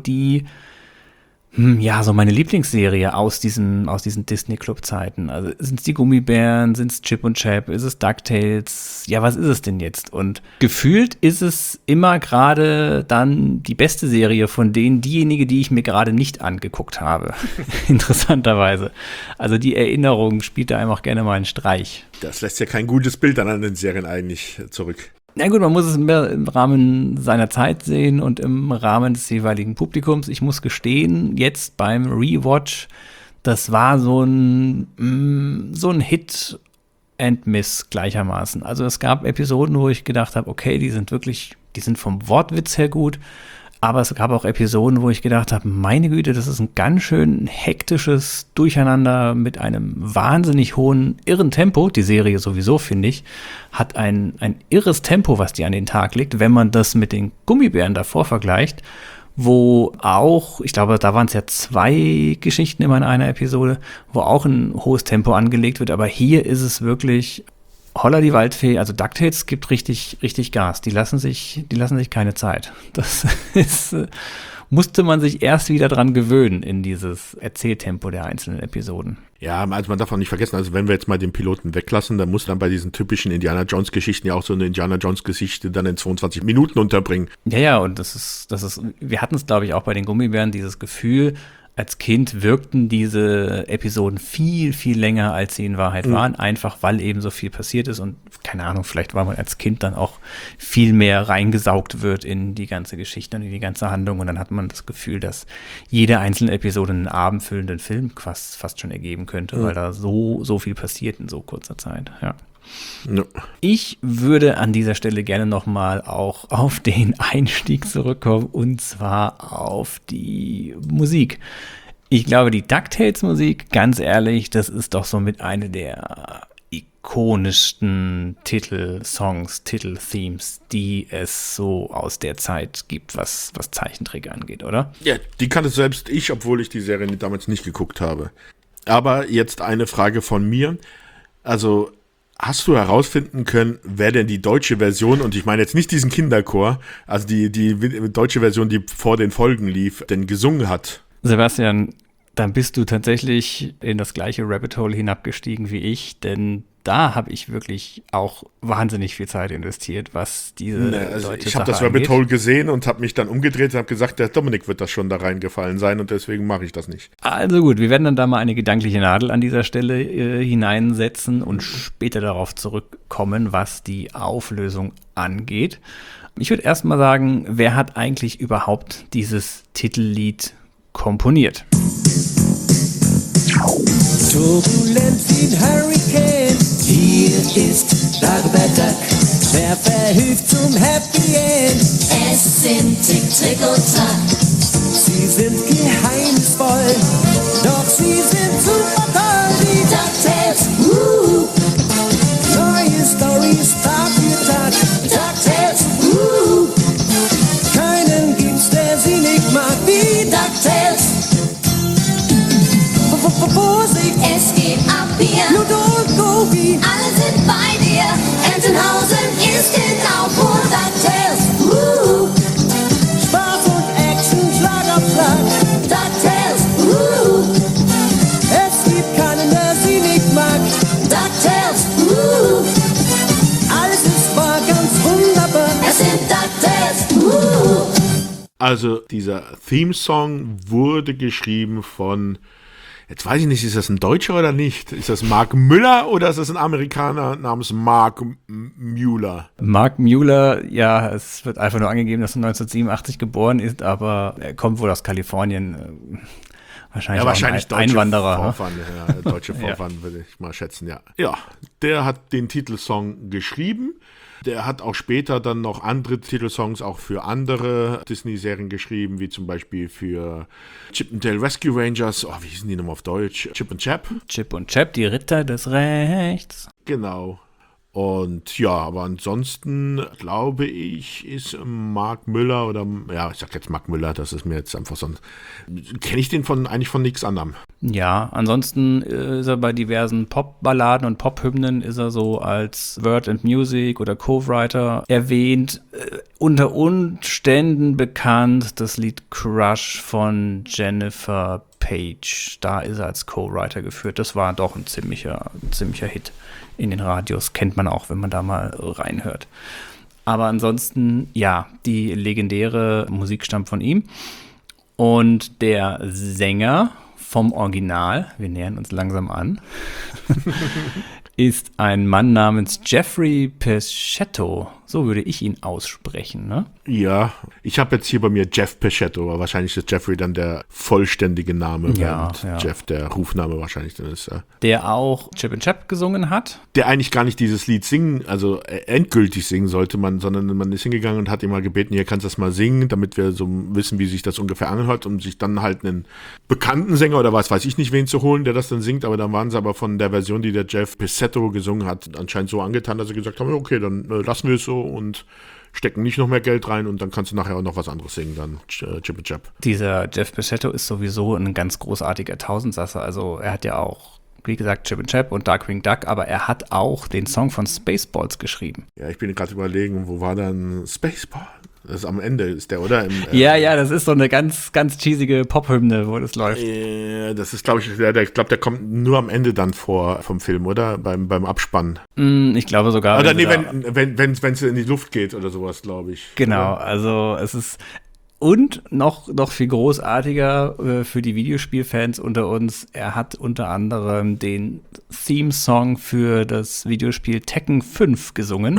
so meine Lieblingsserie aus diesen Disney Club Zeiten? Also sind es die Gummibären, sind es Chip und Chap, ist es DuckTales? Ja, was ist es denn jetzt? Und gefühlt ist es immer gerade dann die beste Serie von diejenige, die ich mir gerade nicht angeguckt habe. Interessanterweise. Also die Erinnerung spielt da einfach gerne mal einen Streich. Das lässt ja kein gutes Bild an den Serien eigentlich zurück. Na gut, man muss es mehr im Rahmen seiner Zeit sehen und im Rahmen des jeweiligen Publikums. Ich muss gestehen, jetzt beim Rewatch, das war so ein Hit and Miss gleichermaßen. Also es gab Episoden, wo ich gedacht habe, okay, die sind vom Wortwitz her gut, aber es gab auch Episoden, wo ich gedacht habe, meine Güte, das ist ein ganz schön hektisches Durcheinander mit einem wahnsinnig hohen, irren Tempo. Die Serie sowieso, finde ich, hat ein irres Tempo, was die an den Tag legt, wenn man das mit den Gummibären davor vergleicht, wo auch, ich glaube, da waren es ja 2 Geschichten immer in einer Episode, wo auch ein hohes Tempo angelegt wird, aber hier ist es wirklich Holla die Waldfee, also DuckTales gibt richtig Gas. Die lassen sich keine Zeit. Das musste man sich erst wieder dran gewöhnen in dieses Erzähltempo der einzelnen Episoden. Ja, also man darf auch nicht vergessen, also wenn wir jetzt mal den Piloten weglassen, dann muss dann bei diesen typischen Indiana Jones Geschichten ja auch so eine Indiana Jones Geschichte dann in 22 Minuten unterbringen. Ja, und das ist, wir hatten es, glaube ich, auch bei den Gummibären, dieses Gefühl, als Kind wirkten diese Episoden viel, viel länger, als sie in Wahrheit waren, einfach weil eben so viel passiert ist und keine Ahnung, vielleicht weil man als Kind dann auch viel mehr reingesaugt wird in die ganze Geschichte und in die ganze Handlung und dann hat man das Gefühl, dass jede einzelne Episode einen abendfüllenden Film fast schon ergeben könnte, weil da so viel passiert in so kurzer Zeit, ja. No. Ich würde an dieser Stelle gerne nochmal auch auf den Einstieg zurückkommen und zwar auf die Musik. Ich glaube, die DuckTales-Musik, ganz ehrlich, das ist doch somit eine der ikonischsten Titelsongs, Titelthemes, die es so aus der Zeit gibt, was Zeichentrick angeht, oder? Ja, die kannte selbst ich, obwohl ich die Serie damals nicht geguckt habe. Aber jetzt eine Frage von mir. Also hast du herausfinden können, wer denn die deutsche Version, und ich meine jetzt nicht diesen Kinderchor, also die deutsche Version, die vor den Folgen lief, denn gesungen hat? Sebastian, dann bist du tatsächlich in das gleiche Rabbit Hole hinabgestiegen wie ich, denn da habe ich wirklich auch wahnsinnig viel Zeit investiert, was diese deutsche ich habe das Rabbit Hole gesehen und habe mich dann umgedreht und habe gesagt, der Dominik wird das schon da reingefallen sein und deswegen mache ich das nicht. Also gut, wir werden dann da mal eine gedankliche Nadel an dieser Stelle hineinsetzen und später darauf zurückkommen, was die Auflösung angeht. Ich würde erst mal sagen, wer hat eigentlich überhaupt dieses Titellied komponiert? Turbulent wie ein Hurricane, hier ist Dagobert Duck. Wer verhilft zum Happy End? Es sind Tick, Trick und Track. Sie sind geheimnisvoll, doch sie sind super toll. Die DuckTales, neue Storys Tag für Tag. DuckTales, keinen gibt's, der sie nicht mag wie DuckTales. Vorsicht, Es geht ab hier. Pluto und Goofy, Alle sind bei dir. Entenhausen ist genau pur DuckTales. Spaß und Action, Schlag auf Schlag. DuckTales. Also dieser Theme-Song wurde geschrieben von, jetzt weiß ich nicht, ist das ein Deutscher oder nicht? Ist das Mark Müller oder ist das ein Amerikaner namens Mark Mueller? Mark Mueller, ja, es wird einfach nur angegeben, dass er 1987 geboren ist, aber er kommt wohl aus Kalifornien. Wahrscheinlich deutsche Einwanderer. Vorfahren, ja, deutsche Vorfahren würde ich mal schätzen, ja. Ja, der hat den Titelsong geschrieben. Der hat auch später dann noch andere Titelsongs auch für andere Disney-Serien geschrieben, wie zum Beispiel für Chip 'n Dale Rescue Rangers. Oh, wie hießen die nochmal auf Deutsch? Chip und Chap. Chip und Chap, die Ritter des Rechts. Genau. Und ja, aber ansonsten glaube ich, ist Mark Müller oder, ja, ich sag jetzt Mark Müller, das ist mir jetzt einfach so ein, kenne ich den eigentlich von nichts anderem. Ja, ansonsten ist er bei diversen Pop-Balladen und Pop-Hymnen ist er so als Word and Music oder Co-Writer erwähnt. Unter Umständen bekannt das Lied Crush von Jennifer Page. Da ist er als Co-Writer geführt. Das war doch ein ziemlicher Hit in den Radios. Kennt man auch, wenn man da mal reinhört. Aber ansonsten, ja, die legendäre Musik stammt von ihm. Und der Sänger vom Original, wir nähern uns langsam an, ist ein Mann namens Jeffrey Peschetto. So würde ich ihn aussprechen, ne? Ja, ich habe jetzt hier bei mir Jeff Peschetto, aber wahrscheinlich ist Jeffrey dann der vollständige Name, ja, während ja. Jeff der Rufname wahrscheinlich dann ist. Der auch Chip and Chap gesungen hat. Der eigentlich gar nicht dieses Lied singen, also endgültig singen sollte man, sondern man ist hingegangen und hat ihn mal gebeten, hier kannst du das mal singen, damit wir so wissen, wie sich das ungefähr anhört, um sich dann halt einen bekannten Sänger oder was weiß ich nicht wen zu holen, der das dann singt, aber dann waren sie aber von der Version, die der Jeff Peschetto gesungen hat, anscheinend so angetan, dass sie gesagt haben, okay, dann lassen wir es so und stecken nicht noch mehr Geld rein und dann kannst du nachher auch noch was anderes singen, dann Chip and Chap. Dieser Jeff Peschetto ist sowieso ein ganz großartiger Tausendsasser, also er hat ja auch, wie gesagt, Chip and Chap und Darkwing Duck, aber er hat auch den Song von Spaceballs geschrieben. Ja, ich bin gerade überlegen, wo war dann Spaceball? Das ist am Ende, ist der, oder? Ja, das ist so eine ganz, ganz cheesige Pop-Hymne, wo das läuft. Das ist, glaube ich, der kommt nur am Ende dann vor vom Film, oder? Beim Abspann. Ich glaube sogar. Oder nee, wenn es in die Luft geht oder sowas, glaube ich. Genau, oder? also es ist. Und noch viel großartiger für die Videospielfans unter uns, er hat unter anderem den Theme-Song für das Videospiel Tekken 5 gesungen.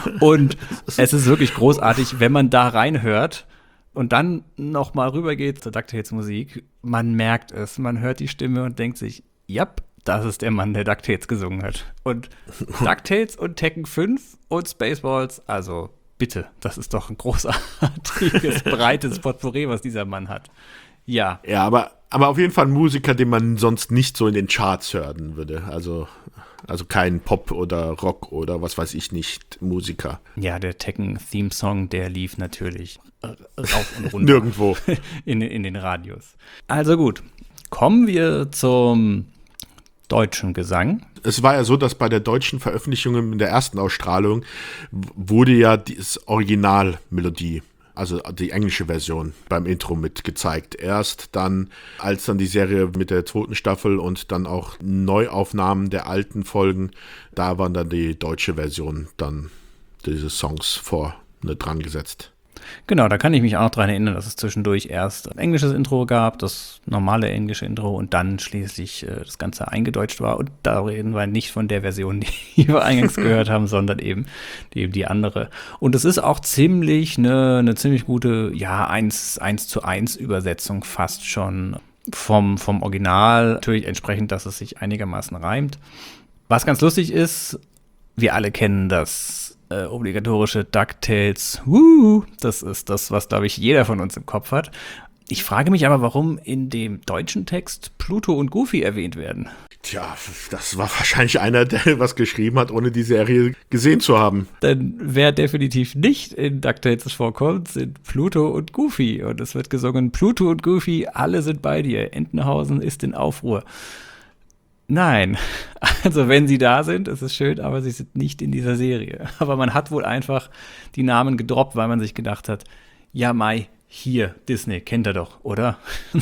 Und es ist wirklich großartig, wenn man da reinhört und dann noch mal rübergeht zur DuckTales Musik. Man merkt es, man hört die Stimme und denkt sich, japp, das ist der Mann, der DuckTales gesungen hat. Und DuckTales und Tekken 5 und Spaceballs, also bitte, das ist doch ein großartiges, breites Potpourri, was dieser Mann hat. Ja. Ja, aber auf jeden Fall ein Musiker, den man sonst nicht so in den Charts hören würde. Also kein Pop oder Rock oder was weiß ich nicht, Musiker. Ja, der Tekken-Theme-Song, der lief natürlich rauf und runter. Nirgendwo. in den Radios. Also gut, kommen wir zum deutschen Gesang. Es war ja so, dass bei der deutschen Veröffentlichung in der ersten Ausstrahlung wurde ja die Originalmelodie, also die englische Version beim Intro mit gezeigt. Erst dann, als dann die Serie mit der zweiten Staffel und dann auch Neuaufnahmen der alten Folgen, da waren dann die deutsche Version dann diese Songs vorne dran gesetzt. Genau, da kann ich mich auch noch dran erinnern, dass es zwischendurch erst ein englisches Intro gab, das normale englische Intro und dann schließlich das Ganze eingedeutscht war. Und da reden wir nicht von der Version, die wir eingangs gehört haben, sondern eben die andere. Und es ist auch ziemlich eine ziemlich gute, ja, 1:1 Übersetzung fast schon vom Original. Natürlich entsprechend, dass es sich einigermaßen reimt. Was ganz lustig ist, wir alle kennen das obligatorische DuckTales. Das ist das, was, glaube ich, jeder von uns im Kopf hat. Ich frage mich aber, warum in dem deutschen Text Pluto und Goofy erwähnt werden. Tja, das war wahrscheinlich einer, der was geschrieben hat, ohne die Serie gesehen zu haben. Denn wer definitiv nicht in DuckTales vorkommt, sind Pluto und Goofy. Und es wird gesungen, Pluto und Goofy, alle sind bei dir. Entenhausen ist in Aufruhr. Nein, also wenn sie da sind, ist es schön, aber sie sind nicht in dieser Serie. Aber man hat wohl einfach die Namen gedroppt, weil man sich gedacht hat, ja Mai, Hier, Disney, kennt er doch, oder?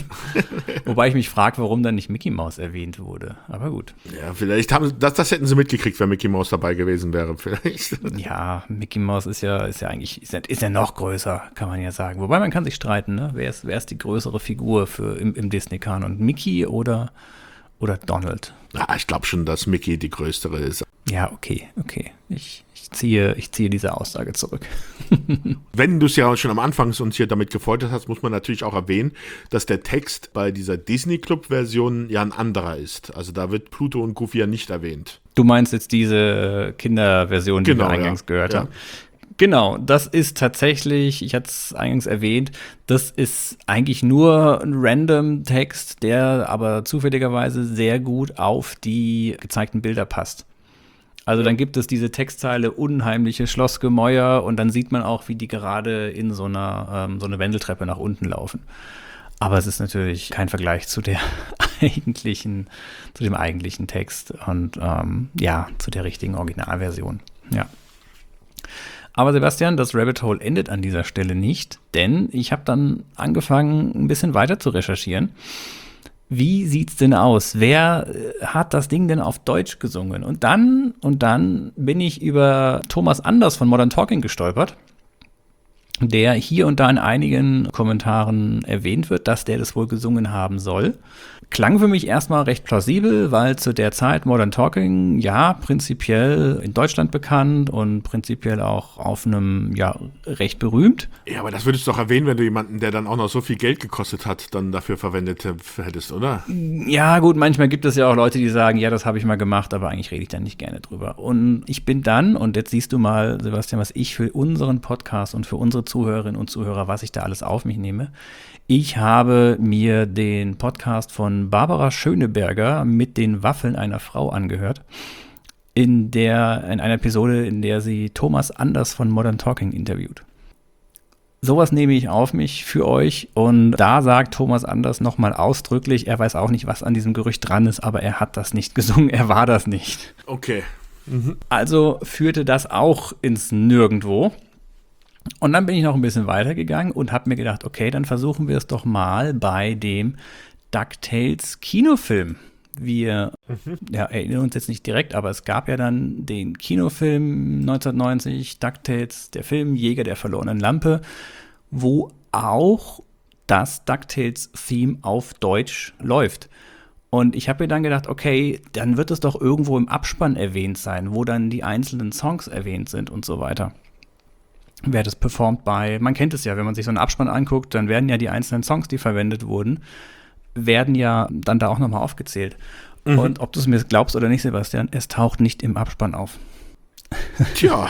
Wobei ich mich frage, warum dann nicht Mickey Mouse erwähnt wurde. Aber gut. Ja, vielleicht das hätten sie mitgekriegt, wenn Mickey Mouse dabei gewesen wäre, vielleicht. Ja, Mickey Mouse ist ja noch größer, kann man ja sagen. Wobei man kann sich streiten, ne? Wer ist die größere Figur im Disney-Kanon? Mickey oder Donald? Ja, ich glaube schon, dass Mickey die größere ist. Ja, okay. Ich ziehe diese Aussage zurück. Wenn du es ja schon am Anfang uns hier damit gefreut hast, muss man natürlich auch erwähnen, dass der Text bei dieser Disney-Club-Version ja ein anderer ist. Also da wird Pluto und Goofy ja nicht erwähnt. Du meinst jetzt diese Kinderversion, die wir eingangs gehört haben? Genau, das ist tatsächlich, ich hatte es eingangs erwähnt, das ist eigentlich nur ein random Text, der aber zufälligerweise sehr gut auf die gezeigten Bilder passt. Also dann gibt es diese Textzeile unheimliche Schlossgemäuer und dann sieht man auch, wie die gerade in so eine Wendeltreppe nach unten laufen. Aber es ist natürlich kein Vergleich zu dem eigentlichen Text und zu der richtigen Originalversion. Ja. Aber Sebastian, das Rabbit Hole endet an dieser Stelle nicht, denn ich habe dann angefangen, ein bisschen weiter zu recherchieren. Wie sieht's denn aus? Wer hat das Ding denn auf Deutsch gesungen? Und dann bin ich über Thomas Anders von Modern Talking gestolpert, der hier und da in einigen Kommentaren erwähnt wird, dass der das wohl gesungen haben soll. Klang für mich erstmal recht plausibel, weil zu der Zeit Modern Talking, ja, prinzipiell in Deutschland bekannt und prinzipiell auch auf einem, ja, recht berühmt. Ja, aber das würdest du doch erwähnen, wenn du jemanden, der dann auch noch so viel Geld gekostet hat, dann dafür verwendet hättest, oder? Ja, gut, manchmal gibt es ja auch Leute, die sagen, ja, das habe ich mal gemacht, aber eigentlich rede ich da nicht gerne drüber. Und ich bin dann, und jetzt siehst du mal, Sebastian, was ich für unseren Podcast und für unsere Zuhörerinnen und Zuhörer, was ich da alles auf mich nehme. Ich habe mir den Podcast von Barbara Schöneberger mit den Waffeln einer Frau angehört, in einer Episode, in der sie Thomas Anders von Modern Talking interviewt. Sowas nehme ich auf mich für euch und da sagt Thomas Anders nochmal ausdrücklich, er weiß auch nicht, was an diesem Gerücht dran ist, aber er hat das nicht gesungen, er war das nicht. Okay. Also führte das auch ins Nirgendwo. Und dann bin ich noch ein bisschen weitergegangen und habe mir gedacht, okay, dann versuchen wir es doch mal bei dem DuckTales Kinofilm. Wir erinnern uns jetzt nicht direkt, aber es gab ja dann den Kinofilm 1990, DuckTales, der Film Jäger der verlorenen Lampe, wo auch das DuckTales-Theme auf Deutsch läuft. Und ich habe mir dann gedacht, okay, dann wird es doch irgendwo im Abspann erwähnt sein, wo dann die einzelnen Songs erwähnt sind und so weiter. Wer das performt man kennt es ja, wenn man sich so einen Abspann anguckt, dann werden ja die einzelnen Songs, die verwendet wurden, werden ja dann da auch nochmal aufgezählt. Und ob du es mir glaubst oder nicht, Sebastian, es taucht nicht im Abspann auf. Tja.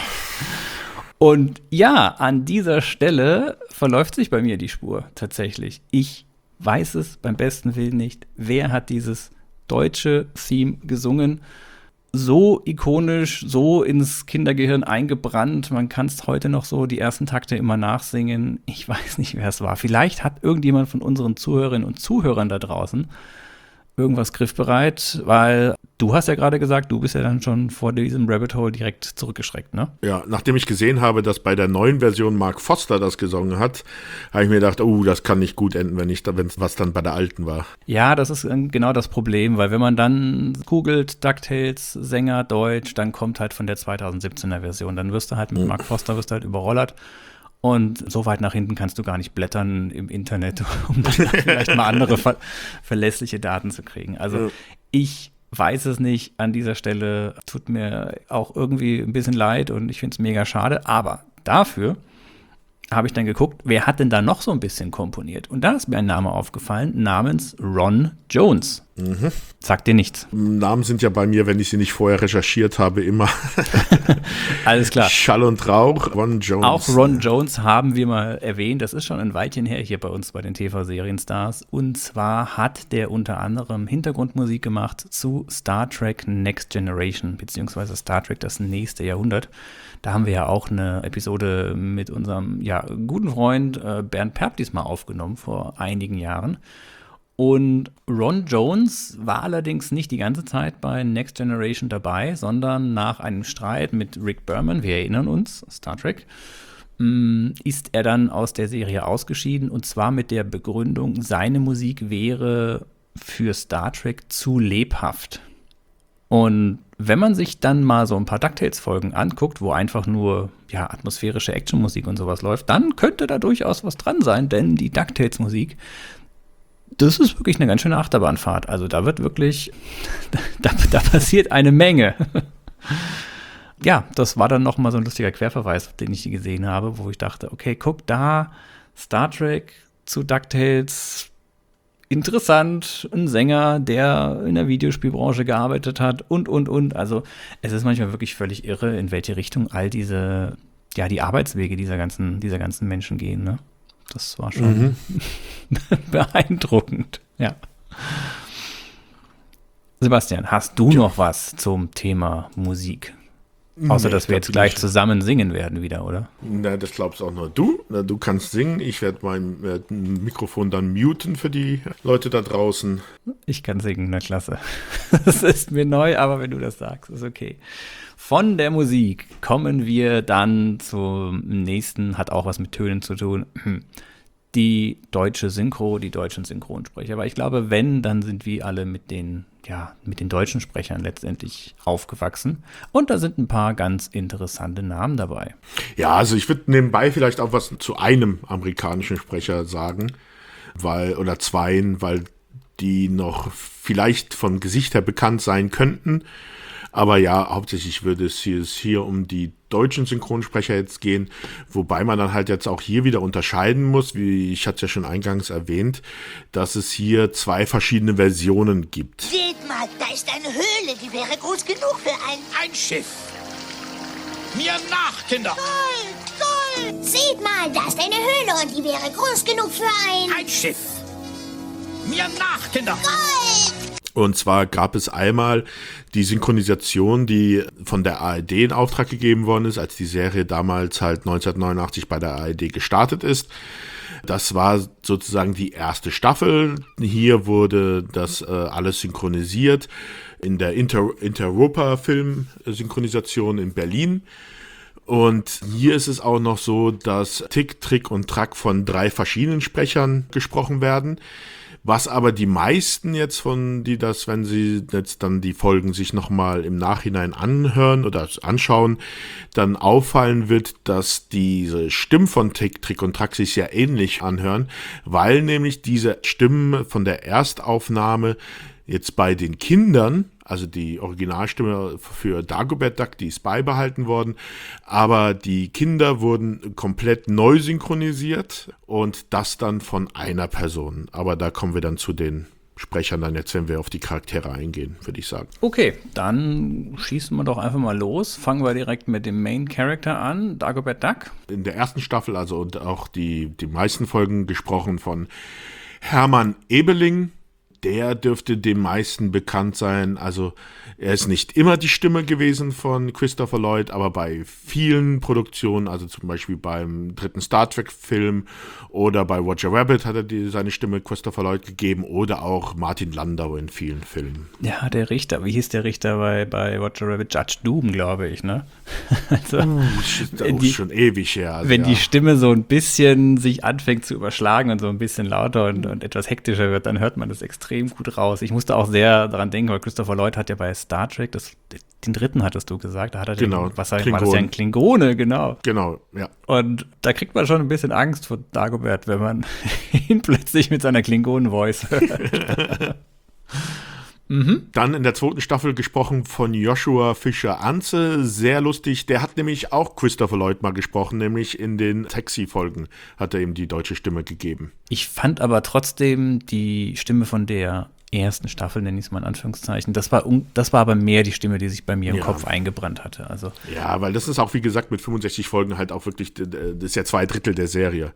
Und ja, an dieser Stelle verläuft sich bei mir die Spur tatsächlich. Ich weiß es beim besten Willen nicht. Wer hat dieses deutsche Theme gesungen? So ikonisch, so ins Kindergehirn eingebrannt. Man kann es heute noch so die ersten Takte immer nachsingen. Ich weiß nicht, wer es war. Vielleicht hat irgendjemand von unseren Zuhörerinnen und Zuhörern da draußen irgendwas griffbereit, weil du hast ja gerade gesagt, du bist ja dann schon vor diesem Rabbit Hole direkt zurückgeschreckt, ne? Ja, nachdem ich gesehen habe, dass bei der neuen Version Mark Foster das gesungen hat, habe ich mir gedacht, das kann nicht gut enden, wenn es was dann bei der alten war. Ja, das ist genau das Problem, weil wenn man dann googelt, DuckTales, Sänger, Deutsch, dann kommt halt von der 2017er Version. Dann wirst du halt mit Mark Foster überrollert. Und so weit nach hinten kannst du gar nicht blättern im Internet, um dann vielleicht mal andere verlässliche Daten zu kriegen. Also ich weiß es nicht an dieser Stelle. Tut mir auch irgendwie ein bisschen leid und ich finde es mega schade. Aber dafür habe ich dann geguckt, wer hat denn da noch so ein bisschen komponiert? Und da ist mir ein Name aufgefallen, namens Ron Jones. Sagt dir nichts. Namen sind ja bei mir, wenn ich sie nicht vorher recherchiert habe, immer alles klar. Schall und Rauch, Ron Jones. Auch Ron Jones haben wir mal erwähnt. Das ist schon ein Weilchen her hier bei uns bei den TV-Serienstars. Und zwar hat der unter anderem Hintergrundmusik gemacht zu Star Trek Next Generation, beziehungsweise Star Trek das nächste Jahrhundert. Da haben wir ja auch eine Episode mit unserem guten Freund Bernd Perp diesmal aufgenommen vor einigen Jahren. Und Ron Jones war allerdings nicht die ganze Zeit bei Next Generation dabei, sondern nach einem Streit mit Rick Berman, wir erinnern uns, Star Trek, ist er dann aus der Serie ausgeschieden und zwar mit der Begründung, seine Musik wäre für Star Trek zu lebhaft. Und wenn man sich dann mal so ein paar DuckTales-Folgen anguckt, wo einfach nur atmosphärische Actionmusik und sowas läuft, dann könnte da durchaus was dran sein, denn die DuckTales-Musik, das ist wirklich eine ganz schöne Achterbahnfahrt. Also da wird wirklich, da passiert eine Menge. Ja, das war dann noch mal so ein lustiger Querverweis, den ich gesehen habe, wo ich dachte, okay, guck da, Star Trek zu DuckTales, interessant, ein Sänger, der in der Videospielbranche gearbeitet hat und. Also es ist manchmal wirklich völlig irre, in welche Richtung all diese, die Arbeitswege dieser ganzen Menschen gehen, ne? Das war schon beeindruckend, ja. Sebastian, hast du noch was zum Thema Musik? Außer, dass wir jetzt gleich zusammen singen werden wieder, oder? Na, das glaubst auch nur du. Na, du kannst singen. Ich werde mein Mikrofon dann muten für die Leute da draußen. Ich kann singen, na klasse. Das ist mir neu, aber wenn du das sagst, ist okay. Von der Musik kommen wir dann zum nächsten, hat auch was mit Tönen zu tun. Die deutsche Synchro, die deutschen Synchronsprecher. Aber ich glaube, dann sind wir alle mit den deutschen Sprechern letztendlich aufgewachsen. Und da sind ein paar ganz interessante Namen dabei. Ja, also ich würde nebenbei vielleicht auch was zu einem amerikanischen Sprecher sagen, oder zweien, weil die noch vielleicht vom Gesicht her bekannt sein könnten. Aber ja, hauptsächlich würde es hier um die deutschen Synchronsprecher jetzt gehen, wobei man dann halt jetzt auch hier wieder unterscheiden muss, wie ich hatte es ja schon eingangs erwähnt, dass es hier 2 verschiedene Versionen gibt. Seht mal, da ist eine Höhle, die wäre groß genug für ein Schiff. Mir nach, Kinder. Gold. Seht mal, da ist eine Höhle und die wäre groß genug für Ein Schiff. Mir nach, Kinder. Gold. Und zwar gab es einmal die Synchronisation, die von der ARD in Auftrag gegeben worden ist, als die Serie damals halt 1989 bei der ARD gestartet ist. Das war sozusagen die erste Staffel. Hier wurde das alles synchronisiert in der Interroper-Film-Synchronisation in Berlin. Und hier ist es auch noch so, dass Tick, Trick und Track von 3 verschiedenen Sprechern gesprochen werden. Was aber die meisten jetzt wenn sie jetzt dann die Folgen sich nochmal im Nachhinein anhören oder anschauen, dann auffallen wird, dass diese Stimmen von Tick, Trick und Track sich sehr ähnlich anhören, weil nämlich diese Stimmen von der Erstaufnahme jetzt bei den Kindern, also die Originalstimme für Dagobert Duck, die ist beibehalten worden, aber die Kinder wurden komplett neu synchronisiert und das dann von einer Person. Aber da kommen wir dann zu den Sprechern dann jetzt, wenn wir auf die Charaktere eingehen, würde ich sagen. Okay, dann schießen wir doch einfach mal los. Fangen wir direkt mit dem Main Character an, Dagobert Duck. In der ersten Staffel, also und auch die meisten Folgen gesprochen von Hermann Ebeling. Der dürfte den meisten bekannt sein. Also er ist nicht immer die Stimme gewesen von Christopher Lloyd, aber bei vielen Produktionen, also zum Beispiel beim 3. Star Trek Film oder bei Roger Rabbit hat er seine Stimme Christopher Lloyd gegeben oder auch Martin Landau in vielen Filmen. Ja, der Richter, wie hieß der Richter bei Roger Rabbit? Judge Doom, glaube ich, ne? Also, schon ewig her. Also, wenn die Stimme so ein bisschen sich anfängt zu überschlagen und so ein bisschen lauter und etwas hektischer wird, dann hört man das extrem gut raus. Ich musste auch sehr daran denken, weil Christopher Lloyd hat ja bei Star Trek, den 3. hattest du gesagt, da hat er genau, war das ja ein Klingone, genau. Genau, ja. Und da kriegt man schon ein bisschen Angst vor Dagobert, wenn man ihn plötzlich mit seiner Klingonen-Voice hört. Dann in der 2. Staffel gesprochen von Joshua Fischer-Anze, sehr lustig. Der hat nämlich auch Christopher Lloyd mal gesprochen, nämlich in den Taxi-Folgen hat er ihm die deutsche Stimme gegeben. Ich fand aber trotzdem die Stimme von der ersten Staffel, nenne ich es mal in Anführungszeichen, das war aber mehr die Stimme, die sich bei mir im Kopf eingebrannt hatte. Also. Ja, weil das ist auch, wie gesagt, mit 65 Folgen halt auch wirklich, das ist ja 2/3 der Serie.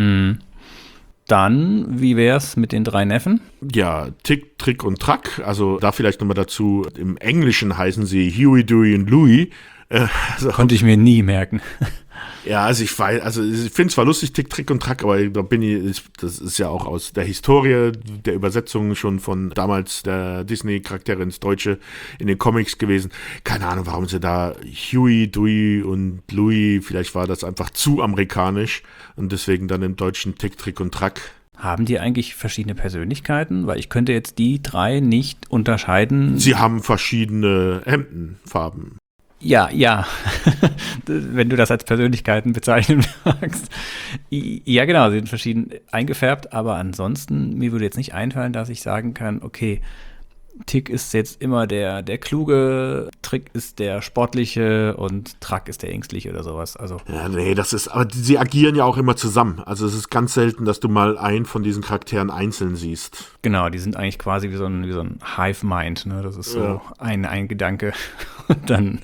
Dann, wie wär's mit den 3 Neffen? Ja, Tick, Trick und Track. Also da vielleicht nochmal dazu, im Englischen heißen sie Huey, Dewey und Louie. Konnte ich mir nie merken. Ja, also ich finde es zwar lustig, Tick, Trick und Track, aber da das ist ja auch aus der Historie der Übersetzung schon von damals der Disney-Charaktere ins Deutsche in den Comics gewesen. Keine Ahnung, warum sie da Huey, Dewey und Louie, vielleicht war das einfach zu amerikanisch und deswegen dann im Deutschen Tick, Trick und Track. Haben die eigentlich verschiedene Persönlichkeiten? Weil ich könnte jetzt die 3 nicht unterscheiden. Sie haben verschiedene Hemdenfarben. Ja, wenn du das als Persönlichkeiten bezeichnen magst. Ja, genau, sie sind verschieden eingefärbt, aber ansonsten, mir würde jetzt nicht einfallen, dass ich sagen kann, okay, Tick ist jetzt immer der kluge, Trick ist der sportliche und Track ist der ängstliche oder sowas. Also Ja, nee, aber sie agieren ja auch immer zusammen. Also es ist ganz selten, dass du mal einen von diesen Charakteren einzeln siehst. genau, die sind eigentlich quasi wie so ein Hive-Mind, ne? Das ist so Ja. ein Gedanke und dann,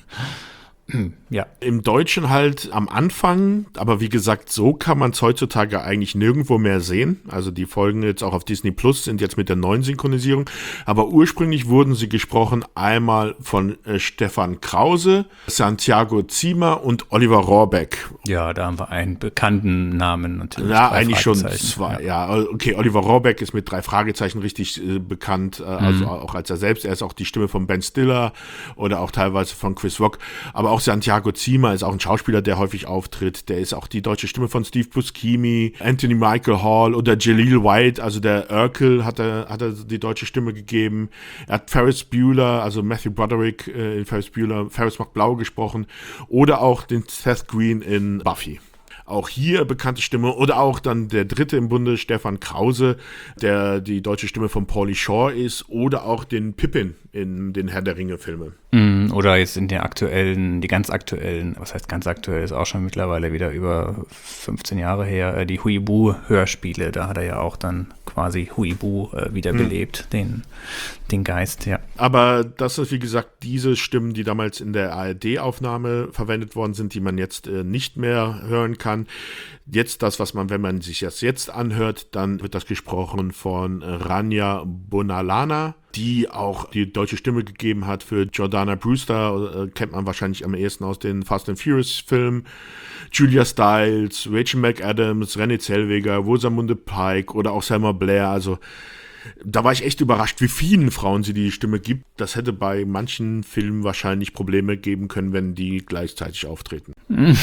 ja. Im Deutschen halt am Anfang, aber wie gesagt, so kann man es heutzutage eigentlich nirgendwo mehr sehen. Also die Folgen jetzt auch auf Disney Plus sind jetzt mit der neuen Synchronisierung. Aber ursprünglich wurden sie gesprochen einmal von Stefan Krause, Santiago Zima und Oliver Rohrbeck. Ja, da haben wir einen bekannten Namen natürlich. Ja, 3 eigentlich schon Fragezeichen. 2. Ja, okay, Oliver Rohrbeck ist mit 3 Fragezeichen richtig bekannt, also auch als er selbst. Er ist auch die Stimme von Ben Stiller oder auch teilweise von Chris Rock. Aber auch Santiago Zima ist auch ein Schauspieler, der häufig auftritt. Der ist auch die deutsche Stimme von Steve Buscemi, Anthony Michael Hall oder Jaleel White, also der Urkel hat er die deutsche Stimme gegeben. Er hat Ferris Bueller, also Matthew Broderick in Ferris Bueller, Ferris macht blau gesprochen oder auch den Seth Green in Buffy. Auch hier bekannte Stimme oder auch dann der dritte im Bunde, Stefan Krause, der die deutsche Stimme von Pauly Shore ist oder auch den Pippin in den Herr der Ringe-Filmen. Oder jetzt in die ganz aktuellen, was heißt ganz aktuell, ist auch schon mittlerweile wieder über 15 Jahre her, die Huibu-Hörspiele, da hat er ja auch dann quasi Huibu wiederbelebt, den Geist, ja. Aber das ist, wie gesagt, diese Stimmen, die damals in der ARD-Aufnahme verwendet worden sind, die man jetzt nicht mehr hören kann. Jetzt das, wenn man sich das jetzt anhört, dann wird das gesprochen von Rania Bonalana, die auch die deutsche Stimme gegeben hat für Jordana Brewster, kennt man wahrscheinlich am ehesten aus den Fast and Furious Filmen, Julia Stiles, Rachel McAdams, Renée Zellweger, Rosamunde Pike oder auch Selma Blair, also da war ich echt überrascht, wie vielen Frauen sie die Stimme gibt. Das hätte bei manchen Filmen wahrscheinlich Probleme geben können, wenn die gleichzeitig auftreten.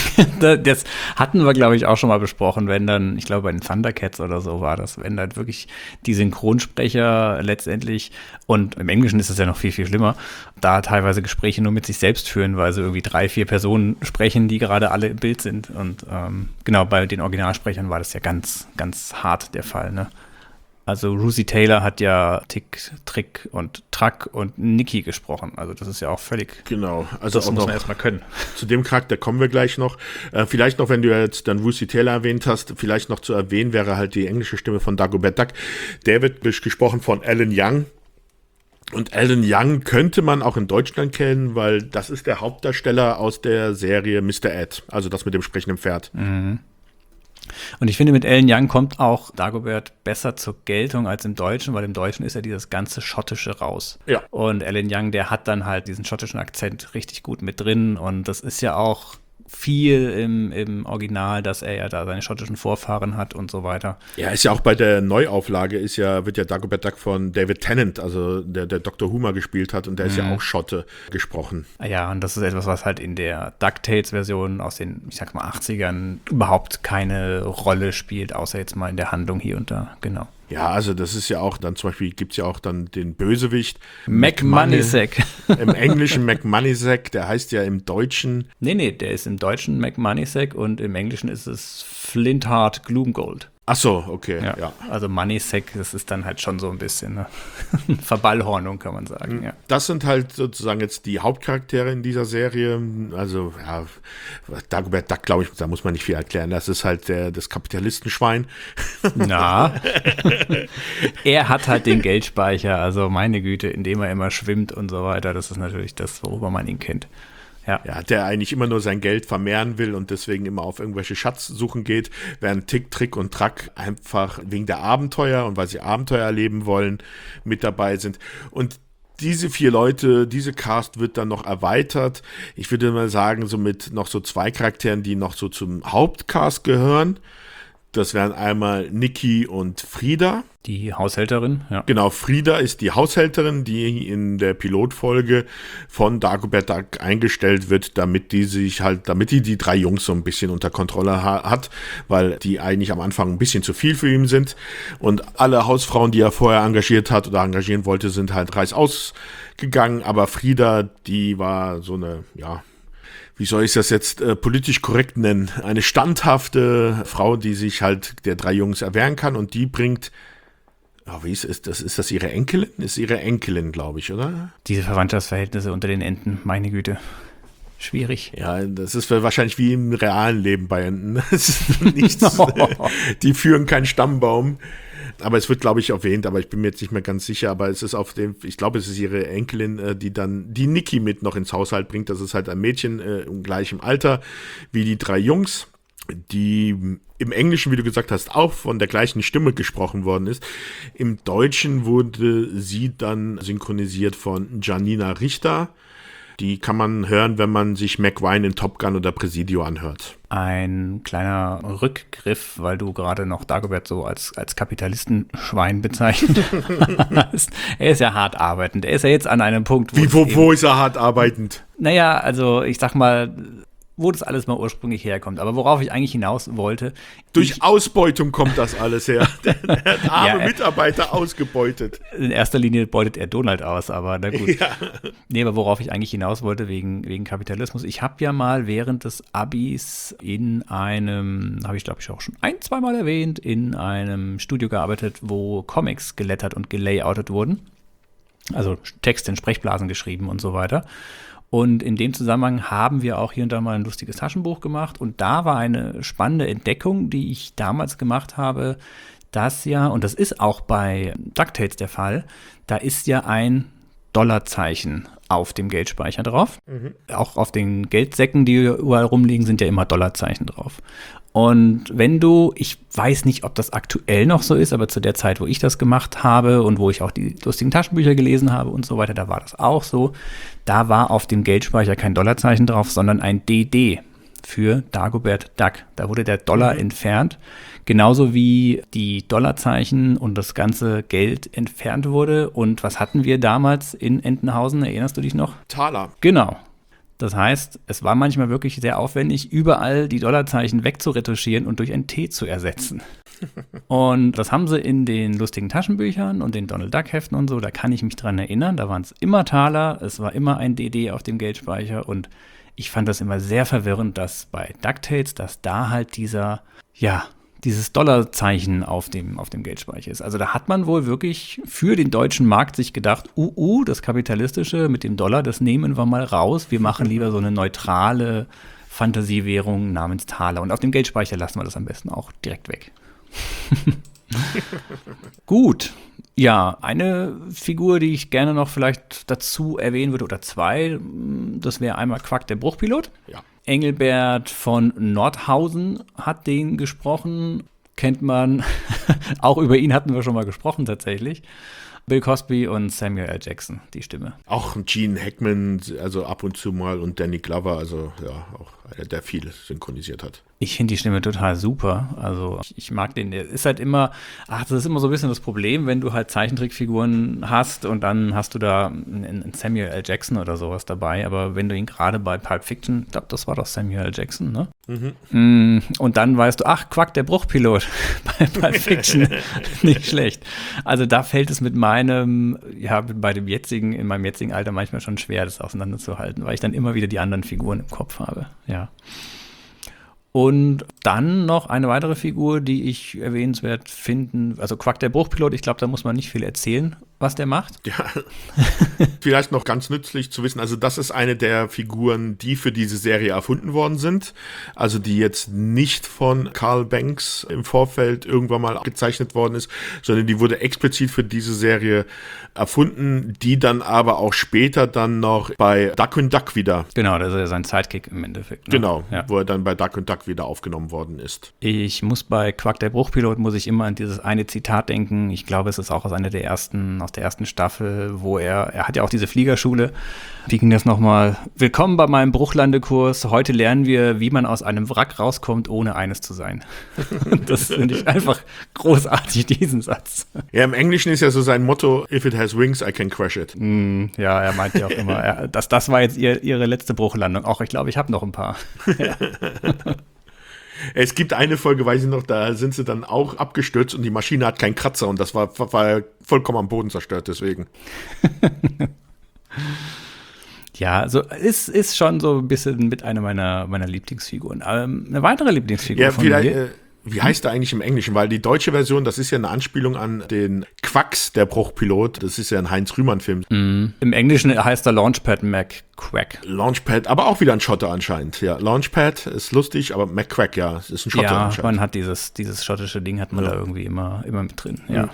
Das hatten wir, glaube ich, auch schon mal besprochen, wenn dann, ich glaube, bei den Thundercats oder so war das, wenn dann wirklich die Synchronsprecher letztendlich, und im Englischen ist es ja noch viel, viel schlimmer, da teilweise Gespräche nur mit sich selbst führen, weil sie irgendwie 3, 4 Personen sprechen, die gerade alle im Bild sind. Und genau, bei den Originalsprechern war das ja ganz, ganz hart der Fall, ne? Also Russi Taylor hat ja Tick, Trick und Track und Nikki gesprochen. Also das ist ja auch völlig... Genau. Also Das auch muss noch man erstmal können. zu dem Charakter kommen wir gleich noch. Vielleicht noch, wenn du jetzt dann Russi Taylor erwähnt hast, vielleicht noch zu erwähnen wäre halt die englische Stimme von Dagobert Duck. Der wird gesprochen von Alan Young. Und Alan Young könnte man auch in Deutschland kennen, weil das ist der Hauptdarsteller aus der Serie Mr. Ed. Also das mit dem sprechenden Pferd. Und ich finde, mit Alan Young kommt auch Dagobert besser zur Geltung als im Deutschen, weil im Deutschen ist ja dieses ganze Schottische raus. Ja. Und Alan Young, der hat dann halt diesen schottischen Akzent richtig gut mit drin. Und das ist ja auch viel im Original, dass er ja da seine schottischen Vorfahren hat und so weiter. Ja, ist ja auch bei der Neuauflage wird ja Dagobert Duck von David Tennant, also der Dr. Who mal gespielt hat, und der ist ja auch Schotte gesprochen. Ja, und das ist etwas, was halt in der DuckTales-Version aus den, ich sag mal, 80ern überhaupt keine Rolle spielt, außer jetzt mal in der Handlung hier und da, genau. Ja, also das ist ja auch dann zum Beispiel, gibt es ja auch dann den Bösewicht. McMoneysack. Im Englischen McMoneysack, der heißt ja im Deutschen. Nee, der ist im Deutschen McMoneysack und im Englischen ist es Flintheart Gloomgold. Ach so, okay, ja. Also Moneysack, das ist dann halt schon so ein bisschen eine Verballhornung, kann man sagen, ja. Das sind halt sozusagen jetzt die Hauptcharaktere in dieser Serie. Also, ja, Dagobert Duck, glaube ich, da muss man nicht viel erklären. Das ist halt das Kapitalistenschwein. Na, er hat halt den Geldspeicher, also meine Güte, in dem er immer schwimmt und so weiter. Das ist natürlich das, worüber man ihn kennt. Ja, der eigentlich immer nur sein Geld vermehren will und deswegen immer auf irgendwelche Schatzsuchen geht, während Tick, Trick und Track einfach wegen der Abenteuer und weil sie Abenteuer erleben wollen, mit dabei sind. Und diese 4 Leute, diese Cast wird dann noch erweitert. Ich würde mal sagen, so mit noch so 2 Charakteren, die noch so zum Hauptcast gehören. Das wären einmal Nikki und Frida. Die Haushälterin, ja. Genau, Frida ist die Haushälterin, die in der Pilotfolge von Dagobert Duck eingestellt wird, damit die 3 Jungs so ein bisschen unter Kontrolle hat, weil die eigentlich am Anfang ein bisschen zu viel für ihn sind. Und alle Hausfrauen, die er vorher engagiert hat oder engagieren wollte, sind halt reißaus gegangen. Aber Frida, die war so eine, ja, wie soll ich das jetzt politisch korrekt nennen, eine standhafte Frau, die sich halt der 3 Jungs erwehren kann, und die bringt, wie ist das ihre Enkelin? Ist ihre Enkelin, glaube ich, oder? Diese Verwandtschaftsverhältnisse unter den Enten, meine Güte. Schwierig. Ja, das ist wahrscheinlich wie im realen Leben bei Enten. Das ist nichts, die führen keinen Stammbaum. Aber es wird, glaube ich, erwähnt, aber ich bin mir jetzt nicht mehr ganz sicher, aber es ist ich glaube, es ist ihre Enkelin, die dann die Nikki mit noch ins Haushalt bringt. Das ist halt ein Mädchen im gleichen Alter wie die 3 Jungs, die im Englischen, wie du gesagt hast, auch von der gleichen Stimme gesprochen worden ist. Im Deutschen wurde sie dann synchronisiert von Janina Richter. Die kann man hören, wenn man sich Mac Ryan in Top Gun oder Presidio anhört. Ein kleiner Rückgriff, weil du gerade noch Dagobert so als Kapitalistenschwein bezeichnet hast. Er ist ja hart arbeitend. Er ist ja jetzt an einem Punkt, wo ist er hart arbeitend? Naja, also ich sag mal, wo das alles mal ursprünglich herkommt. Aber worauf ich eigentlich hinaus wollte. Durch Ausbeutung kommt das alles her. Der arme Mitarbeiter ausgebeutet. In erster Linie beutet er Donald aus, aber na gut. Ja. Nee, aber worauf ich eigentlich hinaus wollte, wegen Kapitalismus. Ich habe ja mal während des Abis in einem, habe ich glaube ich auch schon 1-2 Mal erwähnt, in einem Studio gearbeitet, wo Comics gelettert und gelayoutet wurden. Also Texte in Sprechblasen geschrieben und so weiter. Und in dem Zusammenhang haben wir auch hier und da mal ein lustiges Taschenbuch gemacht. Und da war eine spannende Entdeckung, die ich damals gemacht habe, dass ja, und das ist auch bei DuckTales der Fall, da ist ja ein Dollarzeichen auf dem Geldspeicher drauf. Mhm. Auch auf den Geldsäcken, die überall rumliegen, sind ja immer Dollarzeichen drauf. Und wenn ich weiß nicht, ob das aktuell noch so ist, aber zu der Zeit, wo ich das gemacht habe und wo ich auch die lustigen Taschenbücher gelesen habe und so weiter, da war das auch so. Da war auf dem Geldspeicher kein Dollarzeichen drauf, sondern ein DD für Dagobert Duck. Da wurde der Dollar entfernt, genauso wie die Dollarzeichen und das ganze Geld entfernt wurde. Und was hatten wir damals in Entenhausen? Erinnerst du dich noch? Taler. Genau. Das heißt, es war manchmal wirklich sehr aufwendig, überall die Dollarzeichen wegzuretuschieren und durch ein T zu ersetzen. Und das haben sie in den lustigen Taschenbüchern und den Donald Duck Heften und so, da kann ich mich dran erinnern, da waren es immer Taler, es war immer ein DD auf dem Geldspeicher, und ich fand das immer sehr verwirrend, dass bei DuckTales, dass da halt dieses Dollarzeichen auf dem Geldspeicher ist. Also da hat man wohl wirklich für den deutschen Markt sich gedacht, das Kapitalistische mit dem Dollar, das nehmen wir mal raus. Wir machen lieber so eine neutrale Fantasiewährung namens Taler. Und auf dem Geldspeicher lassen wir das am besten auch direkt weg. Gut. Ja, eine Figur, die ich gerne noch vielleicht dazu erwähnen würde, oder 2, das wäre einmal Quack, der Bruchpilot. Ja. Engelbert von Nordhausen hat den gesprochen, kennt man, auch über ihn hatten wir schon mal gesprochen tatsächlich. Bill Cosby und Samuel L. Jackson, die Stimme. Auch Gene Hackman, also ab und zu mal, und Danny Glover, also ja, auch einer, der viel synchronisiert hat. Ich finde die Stimme total super. Also ich mag den. Der ist halt immer, das ist immer so ein bisschen das Problem, wenn du halt Zeichentrickfiguren hast und dann hast du da einen Samuel L. Jackson oder sowas dabei. Aber wenn du ihn gerade bei Pulp Fiction, ich glaube, das war doch Samuel L. Jackson, ne? Mhm. Und dann weißt du, Quack, der Bruchpilot bei Pulp Fiction. Nicht schlecht. Also da fällt es in meinem jetzigen Alter manchmal schon schwer, das auseinanderzuhalten, weil ich dann immer wieder die anderen Figuren im Kopf habe. Ja. Und dann noch eine weitere Figur, die ich erwähnenswert finden, also Quack der Bruchpilot, ich glaube, da muss man nicht viel erzählen, was der macht. Ja, vielleicht noch ganz nützlich zu wissen, also das ist eine der Figuren, die für diese Serie erfunden worden sind, also die jetzt nicht von Carl Banks im Vorfeld irgendwann mal gezeichnet worden ist, sondern die wurde explizit für diese Serie erfunden, die dann aber auch später dann noch bei Darkwing Duck wieder. Genau, das ist ja sein Sidekick im Endeffekt. Ne? Genau, ja. Wo er dann bei Darkwing Duck wieder aufgenommen worden ist. Ich muss bei Quack der Bruchpilot, muss ich immer an dieses eine Zitat denken, ich glaube, es ist auch aus einer der ersten aus der ersten Staffel, wo er hat ja auch diese Fliegerschule. Wie ging das nochmal? Willkommen bei meinem Bruchlandekurs. Heute lernen wir, wie man aus einem Wrack rauskommt, ohne eines zu sein. Das finde ich einfach großartig, diesen Satz. Ja, im Englischen ist ja so sein Motto, if it has wings, I can crash it. Ja, er meint ja auch immer, das war jetzt ihre letzte Bruchlandung. Auch ich glaube, ich habe noch ein paar. Ja. Es gibt eine Folge, weiß ich noch, da sind sie dann auch abgestürzt und die Maschine hat keinen Kratzer und das war vollkommen am Boden zerstört, deswegen. Ja, so ist schon so ein bisschen mit einer meiner Lieblingsfiguren. Eine weitere Lieblingsfigur ja, von mir. Wie heißt er eigentlich im Englischen? Weil die deutsche Version, das ist ja eine Anspielung an den Quacks, der Bruchpilot. Das ist ja ein Heinz-Rühmann-Film. Im Englischen heißt er Launchpad McQuack. Launchpad, aber auch wieder ein Schotter anscheinend. Ja, Launchpad ist lustig, aber McQuack, ja, ist ein Schotter anscheinend. Ja, man hat dieses schottische Ding hat man da irgendwie immer mit drin. Ja.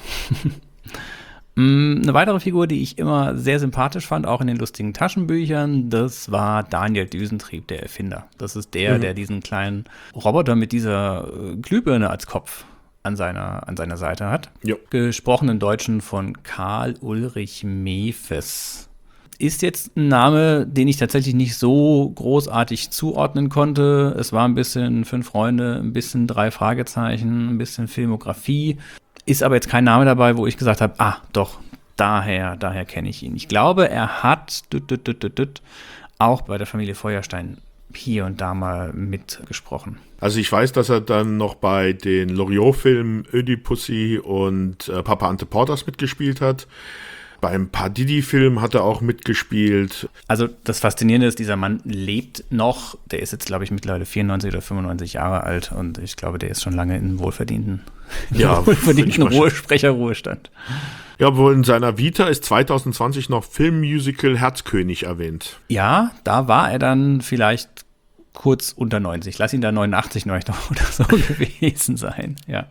Eine weitere Figur, die ich immer sehr sympathisch fand, auch in den lustigen Taschenbüchern, das war Daniel Düsentrieb, der Erfinder. Das ist der diesen kleinen Roboter mit dieser Glühbirne als Kopf an seiner Seite hat. Jo. Gesprochen im Deutschen von Karl Ulrich Mefes. Ist jetzt ein Name, den ich tatsächlich nicht so großartig zuordnen konnte. Es war ein bisschen 5 Freunde, ein bisschen 3 Fragezeichen, ein bisschen Filmografie. Ist aber jetzt kein Name dabei, wo ich gesagt habe, doch, daher kenne ich ihn. Ich glaube, er hat auch bei der Familie Feuerstein hier und da mal mitgesprochen. Also ich weiß, dass er dann noch bei den Loriot-Filmen Ödipussy und Papa Ante Porters mitgespielt hat. Beim Padidi-Film hat er auch mitgespielt. Also das Faszinierende ist, dieser Mann lebt noch. Der ist jetzt, glaube ich, mittlerweile 94 oder 95 Jahre alt und ich glaube, der ist schon lange in wohlverdienten Sprecherruhestand. Ja, wohl in seiner Vita ist 2020 noch Filmmusical Herzkönig erwähnt. Ja, da war er dann vielleicht kurz unter 90. Lass ihn da 89 noch oder so gewesen sein. Ja.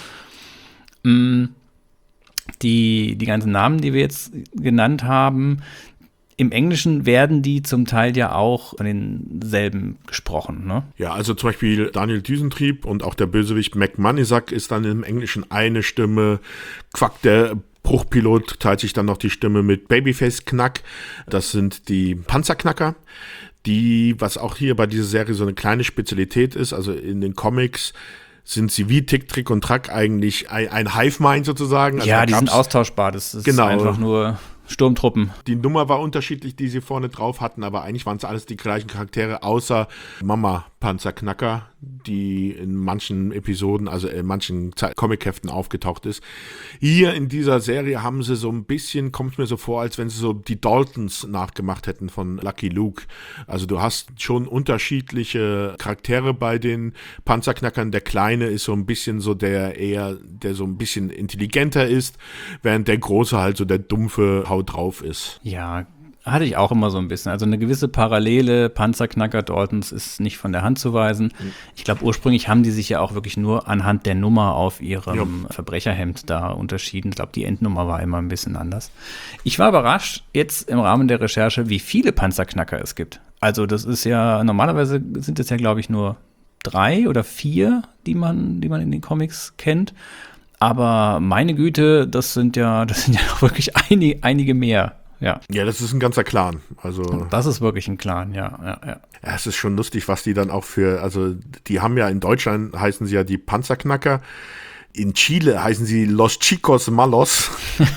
Die ganzen Namen, die wir jetzt genannt haben, im Englischen werden die zum Teil ja auch von denselben gesprochen, ne? Ja, also zum Beispiel Daniel Düsentrieb und auch der Bösewicht McMoneysack ist dann im Englischen eine Stimme. Quack, der Bruchpilot, teilt sich dann noch die Stimme mit Babyface Knack. Das sind die Panzerknacker. Was auch hier bei dieser Serie so eine kleine Spezialität ist, also in den Comics sind sie wie Tick, Trick und Track eigentlich ein Hive-Mind sozusagen. Also ja, die sind austauschbar, das ist einfach nur Sturmtruppen. Die Nummer war unterschiedlich, die sie vorne drauf hatten, aber eigentlich waren es alles die gleichen Charaktere, außer Mama Panzerknacker, die in manchen Episoden, also in manchen Comicheften aufgetaucht ist. Hier in dieser Serie haben sie so ein bisschen, kommt es mir so vor, als wenn sie so die Daltons nachgemacht hätten von Lucky Luke. Also du hast schon unterschiedliche Charaktere bei den Panzerknackern. Der Kleine ist so ein bisschen so der so ein bisschen intelligenter ist, während der Große halt so der dumpfe Haut drauf ist. Ja, hatte ich auch immer so ein bisschen. Also eine gewisse Parallele, Panzerknacker Daltons ist nicht von der Hand zu weisen. Ich glaube, ursprünglich haben die sich ja auch wirklich nur anhand der Nummer auf ihrem Verbrecherhemd da unterschieden. Ich glaube, die Endnummer war immer ein bisschen anders. Ich war überrascht jetzt im Rahmen der Recherche, wie viele Panzerknacker es gibt. Also das ist ja, normalerweise sind es ja, glaube ich, nur 3 oder 4, die man in den Comics kennt. Aber meine Güte, das sind ja auch wirklich einige mehr. Ja, das ist ein ganzer Clan. Also das ist wirklich ein Clan, ja. Ja, es ist schon lustig, was die dann auch also die haben ja in Deutschland, heißen sie ja die Panzerknacker. In Chile heißen sie Los Chicos Malos.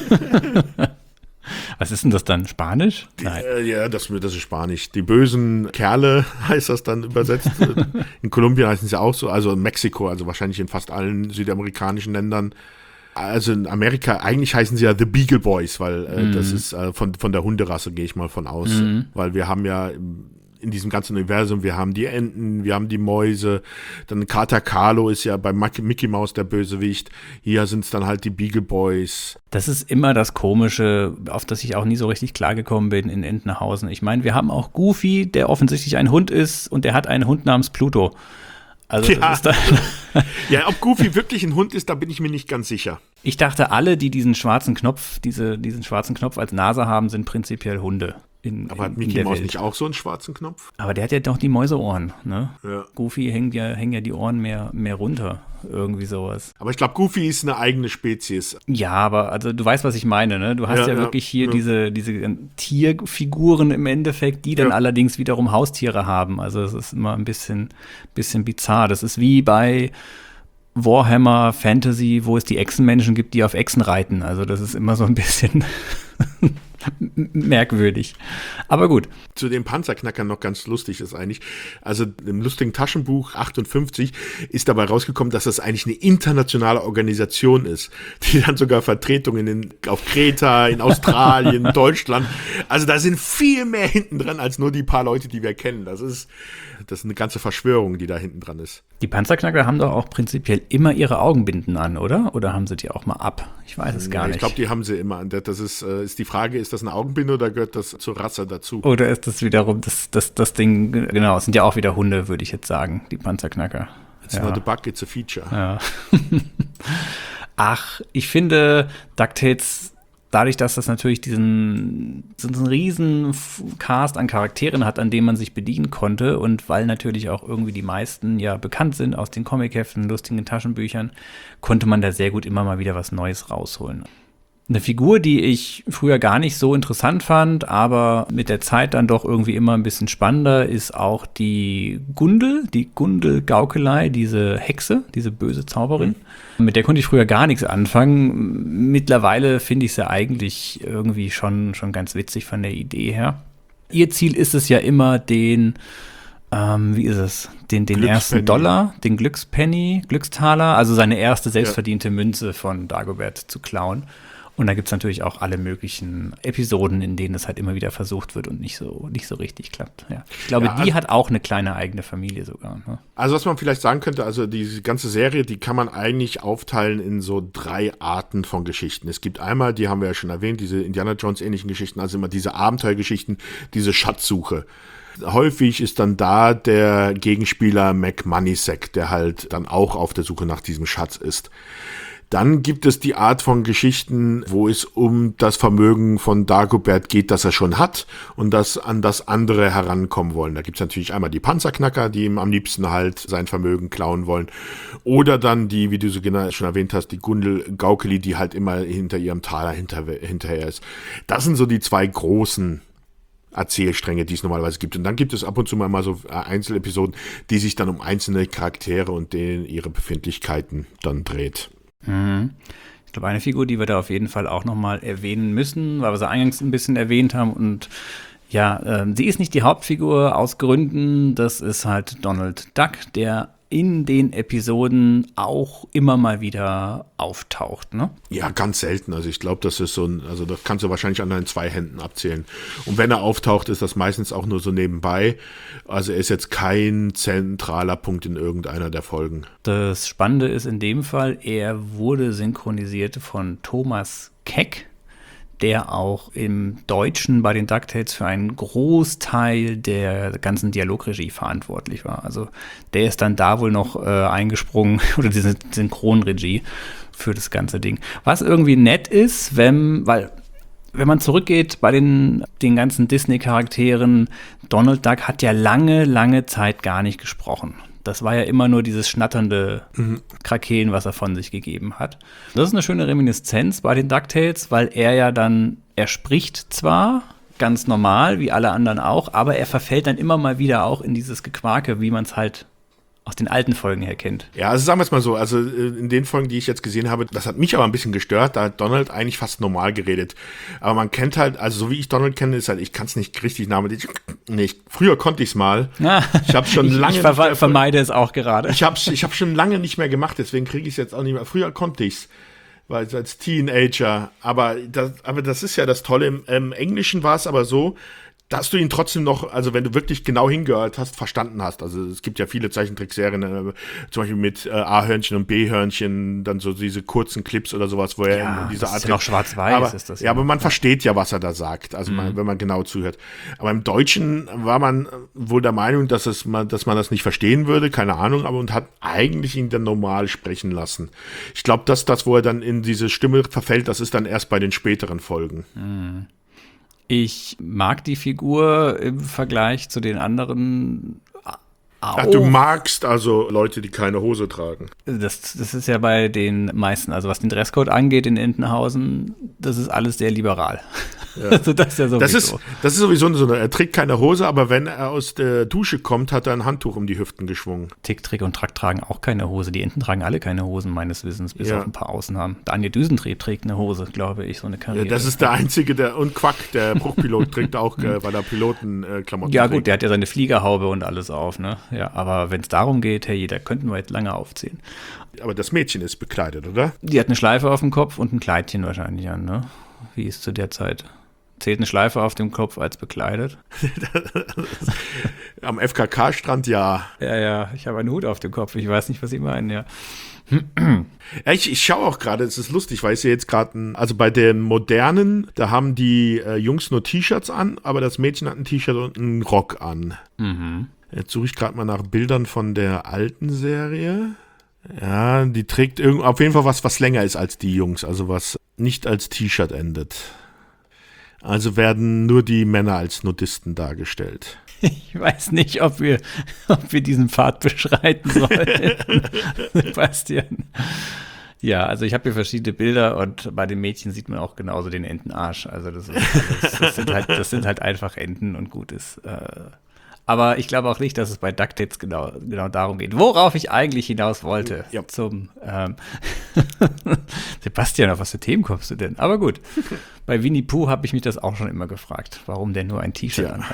Was ist denn das dann? Spanisch? Nein. Ja, das ist Spanisch. Die bösen Kerle heißt das dann übersetzt. In Kolumbien heißen sie auch so, also in Mexiko, also wahrscheinlich in fast allen südamerikanischen Ländern. Also in Amerika, eigentlich heißen sie ja The Beagle Boys, weil das ist von der Hunderasse, gehe ich mal von aus. Weil wir haben ja in diesem ganzen Universum, wir haben die Enten, wir haben die Mäuse, dann Kater Carlo ist ja bei Mickey Mouse der Bösewicht, hier sind es dann halt die Beagle Boys. Das ist immer das Komische, auf das ich auch nie so richtig klargekommen bin in Entenhausen. Ich meine, wir haben auch Goofy, der offensichtlich ein Hund ist und der hat einen Hund namens Pluto. Also das ist dann ja, ob Goofy wirklich ein Hund ist, da bin ich mir nicht ganz sicher. Ich dachte, alle, die diesen schwarzen Knopf als Nase haben, sind prinzipiell Hunde. Aber hat Mickey Mouse nicht auch so einen schwarzen Knopf? Aber der hat ja doch die Mäuseohren, ne? Ja. Goofy hängen ja die Ohren mehr runter, irgendwie sowas. Aber ich glaube, Goofy ist eine eigene Spezies. Ja, aber also du weißt, was ich meine, ne? Du hast ja wirklich hier diese Tierfiguren im Endeffekt, die dann allerdings wiederum Haustiere haben. Also es ist immer ein bisschen bizarr. Das ist wie bei Warhammer Fantasy, wo es die Echsenmenschen gibt, die auf Echsen reiten. Also das ist immer so ein bisschen merkwürdig. Aber gut. Zu den Panzerknackern noch ganz lustig ist eigentlich, also im lustigen Taschenbuch 58 ist dabei rausgekommen, dass das eigentlich eine internationale Organisation ist, die dann sogar Vertretungen auf Kreta, in Australien, Deutschland, also da sind viel mehr hinten dran als nur die paar Leute, die wir kennen. Das ist eine ganze Verschwörung, die da hinten dran ist. Die Panzerknacker haben doch auch prinzipiell immer ihre Augenbinden an, oder? Oder haben sie die auch mal ab? Ich weiß es gar nicht. Ich glaube, die haben sie immer an. Das ist die Frage, ist das eine Augenbinde oder gehört das zur Rasse dazu? Oder ist das wiederum das Ding, genau, es sind ja auch wieder Hunde, würde ich jetzt sagen, die Panzerknacker. It's not a bug, it's a feature. Ja. Ach, ich finde DuckTales, dadurch, dass das natürlich diesen riesen Cast an Charakteren hat, an dem man sich bedienen konnte und weil natürlich auch irgendwie die meisten ja bekannt sind aus den Comicheften, lustigen Taschenbüchern, konnte man da sehr gut immer mal wieder was Neues rausholen. Eine Figur, die ich früher gar nicht so interessant fand, aber mit der Zeit dann doch irgendwie immer ein bisschen spannender, ist auch die Gundel-Gaukelei, diese Hexe, diese böse Zauberin. Mit der konnte ich früher gar nichts anfangen. Mittlerweile finde ich sie eigentlich irgendwie schon ganz witzig von der Idee her. Ihr Ziel ist es ja immer, den ersten Dollar, den Glückstaler, also seine erste selbstverdiente Münze von Dagobert zu klauen. Und da gibt es natürlich auch alle möglichen Episoden, in denen es halt immer wieder versucht wird und nicht so richtig klappt. Ja. Ich glaube, die hat auch eine kleine eigene Familie sogar. Ne? Also was man vielleicht sagen könnte, also diese ganze Serie, die kann man eigentlich aufteilen in so 3 Arten von Geschichten. Es gibt einmal, die haben wir ja schon erwähnt, diese Indiana Jones ähnlichen Geschichten, also immer diese Abenteuergeschichten, diese Schatzsuche. Häufig ist dann da der Gegenspieler Mac Moneysack, der halt dann auch auf der Suche nach diesem Schatz ist. Dann gibt es die Art von Geschichten, wo es um das Vermögen von Dagobert geht, das er schon hat und das an das andere herankommen wollen. Da gibt es natürlich einmal die Panzerknacker, die ihm am liebsten halt sein Vermögen klauen wollen. Oder dann die, wie du so genau schon erwähnt hast, die Gundel-Gaukeli, die halt immer hinter ihrem Taler hinterher ist. Das sind so die 2 großen Erzählstränge, die es normalerweise gibt. Und dann gibt es ab und zu mal so Einzelepisoden, die sich dann um einzelne Charaktere und denen ihre Befindlichkeiten dann dreht. Ich glaube, eine Figur, die wir da auf jeden Fall auch nochmal erwähnen müssen, weil wir sie eingangs ein bisschen erwähnt haben und ja, sie ist nicht die Hauptfigur aus Gründen, das ist halt Donald Duck, der in den Episoden auch immer mal wieder auftaucht, ne? Ja, ganz selten. Also ich glaube, das ist also das kannst du wahrscheinlich an deinen 2 Händen abzählen. Und wenn er auftaucht, ist das meistens auch nur so nebenbei. Also er ist jetzt kein zentraler Punkt in irgendeiner der Folgen. Das Spannende ist in dem Fall, er wurde synchronisiert von Thomas Keck, der auch im Deutschen bei den DuckTales für einen Großteil der ganzen Dialogregie verantwortlich war. Also der ist dann da wohl noch eingesprungen, oder diese Synchronregie für das ganze Ding. Was irgendwie nett ist, wenn man zurückgeht bei den ganzen Disney-Charakteren, Donald Duck hat ja lange Zeit gar nicht gesprochen. Das war ja immer nur dieses schnatternde Krakeen, was er von sich gegeben hat. Das ist eine schöne Reminiszenz bei den DuckTales, weil er spricht zwar ganz normal, wie alle anderen auch, aber er verfällt dann immer mal wieder auch in dieses Gequake, wie man es halt aus den alten Folgen her kennt. Ja, also sagen wir es mal so, also in den Folgen, die ich jetzt gesehen habe, das hat mich aber ein bisschen gestört, da hat Donald eigentlich fast normal geredet. Aber man kennt halt, also so wie ich Donald kenne, ist halt, ich kann es nicht richtig früher konnte ich es mal. Ich habe schon lange ich vermeide es auch gerade. Ich hab schon lange nicht mehr gemacht, deswegen kriege ich es jetzt auch nicht mehr. Früher konnte ich es, weil als Teenager, aber das ist ja das Tolle. Im Englischen war es aber so, dass du ihn trotzdem noch, also wenn du wirklich genau hingehört hast, verstanden hast. Also es gibt ja viele Zeichentrickserien, zum Beispiel mit A-Hörnchen und B-Hörnchen, dann so diese kurzen Clips oder sowas, wo er in dieser Art... ist ja noch schwarz-weiß, ist das. Ja, aber man versteht ja, was er da sagt, also wenn man genau zuhört. Aber im Deutschen war man wohl der Meinung, dass man das nicht verstehen würde, keine Ahnung, und hat eigentlich ihn dann normal sprechen lassen. Ich glaube, dass das, wo er dann in diese Stimme verfällt, das ist dann erst bei den späteren Folgen. Ich mag die Figur im Vergleich zu den anderen auch. Ach, du magst also Leute, die keine Hose tragen. Das ist ja bei den meisten, also was den Dresscode angeht in Entenhausen, das ist alles sehr liberal. Ja. Also das ist ja sowieso. Das ist sowieso so, er trägt keine Hose, aber wenn er aus der Dusche kommt, hat er ein Handtuch um die Hüften geschwungen. Tick, Trick und Track tragen auch keine Hose. Die Enten tragen alle keine Hosen, meines Wissens, bis Ja. auf ein paar Ausnahmen. Daniel Düsentrieb trägt eine Hose, glaube ich, so eine Karriere. Das ist der einzige, und Quack, der Bruchpilot, trägt auch, weil er Pilotenklamotten Ja trägt. gut, der hat ja seine Fliegerhaube und alles auf, ne? Ja, aber wenn es darum geht, hey, da könnten wir jetzt lange aufzählen. Aber das Mädchen ist bekleidet, oder? Die hat eine Schleife auf dem Kopf und ein Kleidchen wahrscheinlich an, ne? Wie ist zu der Zeit? Zählt eine Schleife auf dem Kopf als bekleidet? Am FKK-Strand, ja. Ja, ich habe einen Hut auf dem Kopf. Ich weiß nicht, was Sie meinen, ja. Ja, ich schaue auch gerade, es ist lustig, weil ich sehe jetzt gerade, also bei den modernen, da haben die Jungs nur T-Shirts an, aber das Mädchen hat ein T-Shirt und einen Rock an. Jetzt suche ich gerade mal nach Bildern von der alten Serie. Ja, die trägt auf jeden Fall was länger ist als die Jungs, also was nicht als T-Shirt endet. Also werden nur die Männer als Nudisten dargestellt. Ich weiß nicht, ob wir diesen Pfad beschreiten sollen, Sebastian. Ja, also ich habe hier verschiedene Bilder und bei den Mädchen sieht man auch genauso den Entenarsch. Also das sind halt einfach Enten und gut ist. Aber ich glaube auch nicht, dass es bei DuckTales genau darum geht. Worauf ich eigentlich hinaus wollte. Ja. Zum Sebastian, auf was für Themen kommst du denn? Aber gut, bei Winnie Pooh habe ich mich das auch schon immer gefragt, warum der nur ein T-Shirt anhat.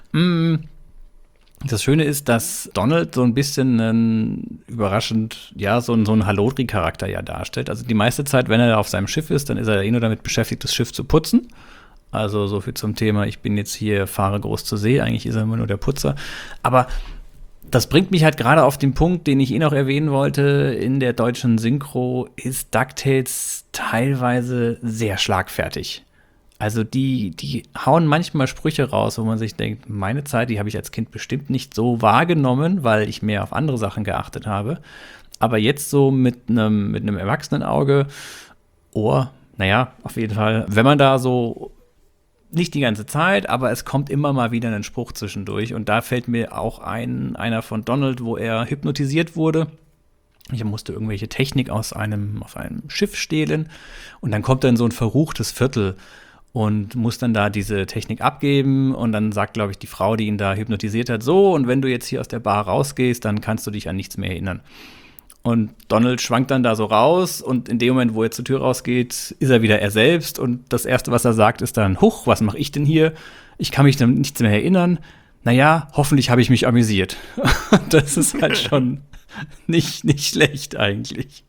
Das Schöne ist, dass Donald so ein bisschen überraschend, ja, so einen Hallodri-Charakter ja darstellt. Also die meiste Zeit, wenn er auf seinem Schiff ist, dann ist er nur damit beschäftigt, das Schiff zu putzen. Also so viel zum Thema, ich bin jetzt hier, fahre groß zur See. Eigentlich ist er immer nur der Putzer. Aber das bringt mich halt gerade auf den Punkt, den ich noch erwähnen wollte. In der deutschen Synchro ist DuckTales teilweise sehr schlagfertig. Also die hauen manchmal Sprüche raus, wo man sich denkt, meine Zeit, die habe ich als Kind bestimmt nicht so wahrgenommen, weil ich mehr auf andere Sachen geachtet habe. Aber jetzt so mit einem Erwachsenenauge, Ohr, naja, auf jeden Fall, wenn man da so nicht die ganze Zeit, aber es kommt immer mal wieder ein Spruch zwischendurch. Und da fällt mir auch einer von Donald, wo er hypnotisiert wurde. Ich musste irgendwelche Technik auf einem Schiff stehlen. Und dann kommt er in so ein verruchtes Viertel und muss dann da diese Technik abgeben. Und dann sagt, glaube ich, die Frau, die ihn da hypnotisiert hat, so, und wenn du jetzt hier aus der Bar rausgehst, dann kannst du dich an nichts mehr erinnern. Und Donald schwankt dann da so raus und in dem Moment, wo er zur Tür rausgeht, ist er wieder er selbst. Und das Erste, was er sagt, ist dann, huch, was mache ich denn hier? Ich kann mich an nichts mehr erinnern. Naja, hoffentlich habe ich mich amüsiert. Das ist halt schon nicht schlecht eigentlich.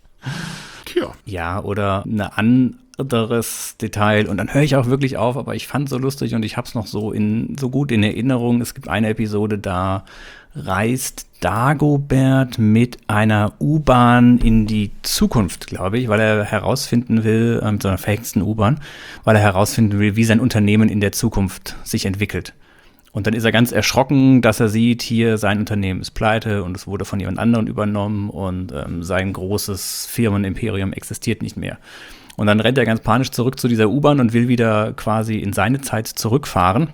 Tja. Ja, oder ein anderes Detail. Und dann höre ich auch wirklich auf, aber ich fand es so lustig und ich habe es noch so gut in Erinnerung. Es gibt eine Episode, da reist Dagobert mit einer U-Bahn in die Zukunft, glaube ich, weil er herausfinden will, mit so einer verhexten U-Bahn, weil er herausfinden will, wie sein Unternehmen in der Zukunft sich entwickelt. Und dann ist er ganz erschrocken, dass er sieht, hier sein Unternehmen ist pleite und es wurde von jemand anderem übernommen und sein großes Firmenimperium existiert nicht mehr. Und dann rennt er ganz panisch zurück zu dieser U-Bahn und will wieder quasi in seine Zeit zurückfahren.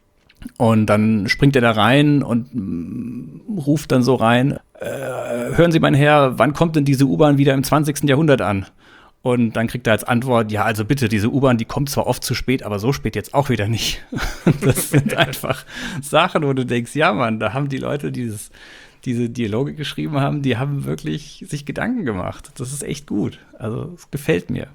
Und dann springt er da rein und ruft dann so rein, hören Sie, mein Herr, wann kommt denn diese U-Bahn wieder im 20. Jahrhundert an? Und dann kriegt er als Antwort, ja, also bitte, diese U-Bahn, die kommt zwar oft zu spät, aber so spät jetzt auch wieder nicht. Das sind einfach Sachen, wo du denkst, ja Mann, da haben die Leute, die diese Dialoge geschrieben haben, die haben wirklich sich Gedanken gemacht. Das ist echt gut. Also es gefällt mir.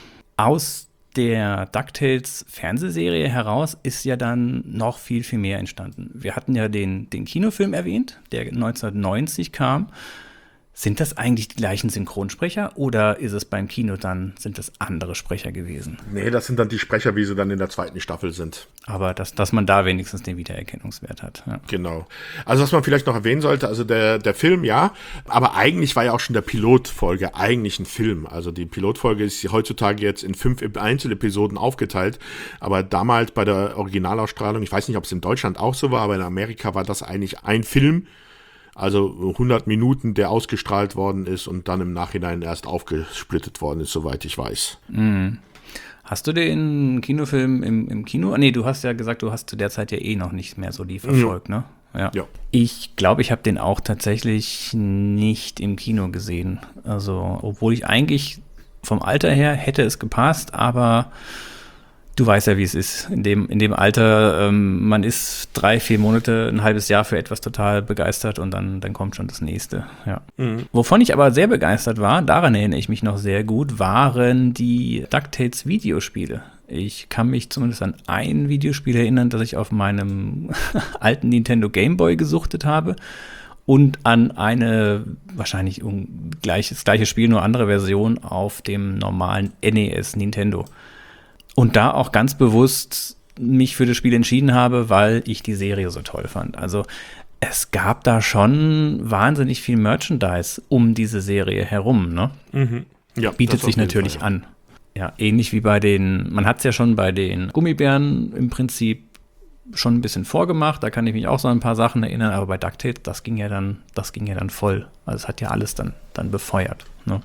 Aus der DuckTales Fernsehserie heraus ist ja dann noch viel, viel mehr entstanden. Wir hatten ja den Kinofilm erwähnt, der 1990 kam. Sind das eigentlich die gleichen Synchronsprecher oder ist es beim Kino sind das andere Sprecher gewesen? Nee, das sind dann die Sprecher, wie sie dann in der zweiten Staffel sind. Aber dass man da wenigstens den Wiedererkennungswert hat. Ja. Genau. Also was man vielleicht noch erwähnen sollte, also der Film, ja, aber eigentlich war ja auch schon der Pilotfolge eigentlich ein Film. Also die Pilotfolge ist heutzutage jetzt in 5 Einzelepisoden aufgeteilt, aber damals bei der Originalausstrahlung, ich weiß nicht, ob es in Deutschland auch so war, aber in Amerika war das eigentlich ein Film, also 100 Minuten, der ausgestrahlt worden ist und dann im Nachhinein erst aufgesplittet worden ist, soweit ich weiß. Hast du den Kinofilm im Kino? Nee, du hast ja gesagt, du hast zu der Zeit ja eh noch nicht mehr so die verfolgt, ne? Ja. Ich glaube, ich habe den auch tatsächlich nicht im Kino gesehen. Also, obwohl ich eigentlich vom Alter her hätte es gepasst, aber du weißt ja, wie es ist. In dem Alter, man ist 3-4 Monate, ein halbes Jahr für etwas total begeistert und dann kommt schon das nächste. Ja. Wovon ich aber sehr begeistert war, daran erinnere ich mich noch sehr gut, waren die DuckTales Videospiele. Ich kann mich zumindest an ein Videospiel erinnern, das ich auf meinem alten Nintendo Game Boy gesuchtet habe und an eine wahrscheinlich das gleiche Spiel, nur andere Version auf dem normalen NES Nintendo. Und da auch ganz bewusst mich für das Spiel entschieden habe, weil ich die Serie so toll fand. Also es gab da schon wahnsinnig viel Merchandise um diese Serie herum, ne? Ja, Bietet sich natürlich an. Ja, ähnlich wie man hat es ja schon bei den Gummibären im Prinzip schon ein bisschen vorgemacht, da kann ich mich auch so an ein paar Sachen erinnern, aber bei DuckTales, das ging ja dann voll. Also es hat ja alles dann befeuert, ne?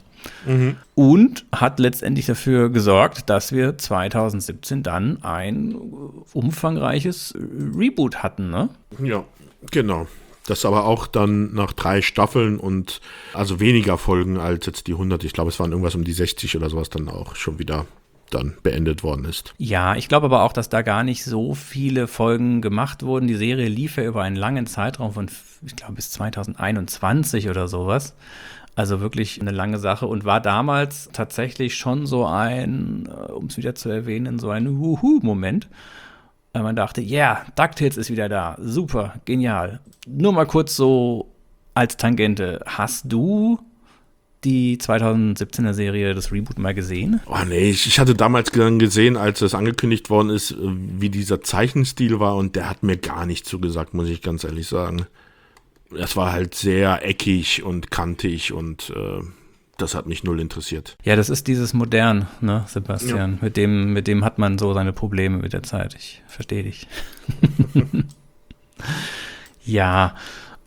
Und hat letztendlich dafür gesorgt, dass wir 2017 dann ein umfangreiches Reboot hatten, ne? Ja, genau. Das aber auch dann nach 3 Staffeln und also weniger Folgen als jetzt die 100. Ich glaube, es waren irgendwas um die 60 oder sowas dann auch schon wieder dann beendet worden ist. Ja, ich glaube aber auch, dass da gar nicht so viele Folgen gemacht wurden. Die Serie lief ja über einen langen Zeitraum von, ich glaube, bis 2021 oder sowas. Also wirklich eine lange Sache und war damals tatsächlich schon so ein, um es wieder zu erwähnen, so ein Wuhu-Moment. Weil man dachte, yeah, DuckTales ist wieder da. Super, genial. Nur mal kurz so als Tangente. Hast du die 2017er Serie, das Reboot, mal gesehen? Oh nee, ich hatte damals dann gesehen, als es angekündigt worden ist, wie dieser Zeichenstil war und der hat mir gar nicht zugesagt, muss ich ganz ehrlich sagen. Das war halt sehr eckig und kantig und das hat mich null interessiert. Ja, das ist dieses Modern, ne, Sebastian? Ja. Mit dem hat man so seine Probleme mit der Zeit. Ich verstehe dich. Ja,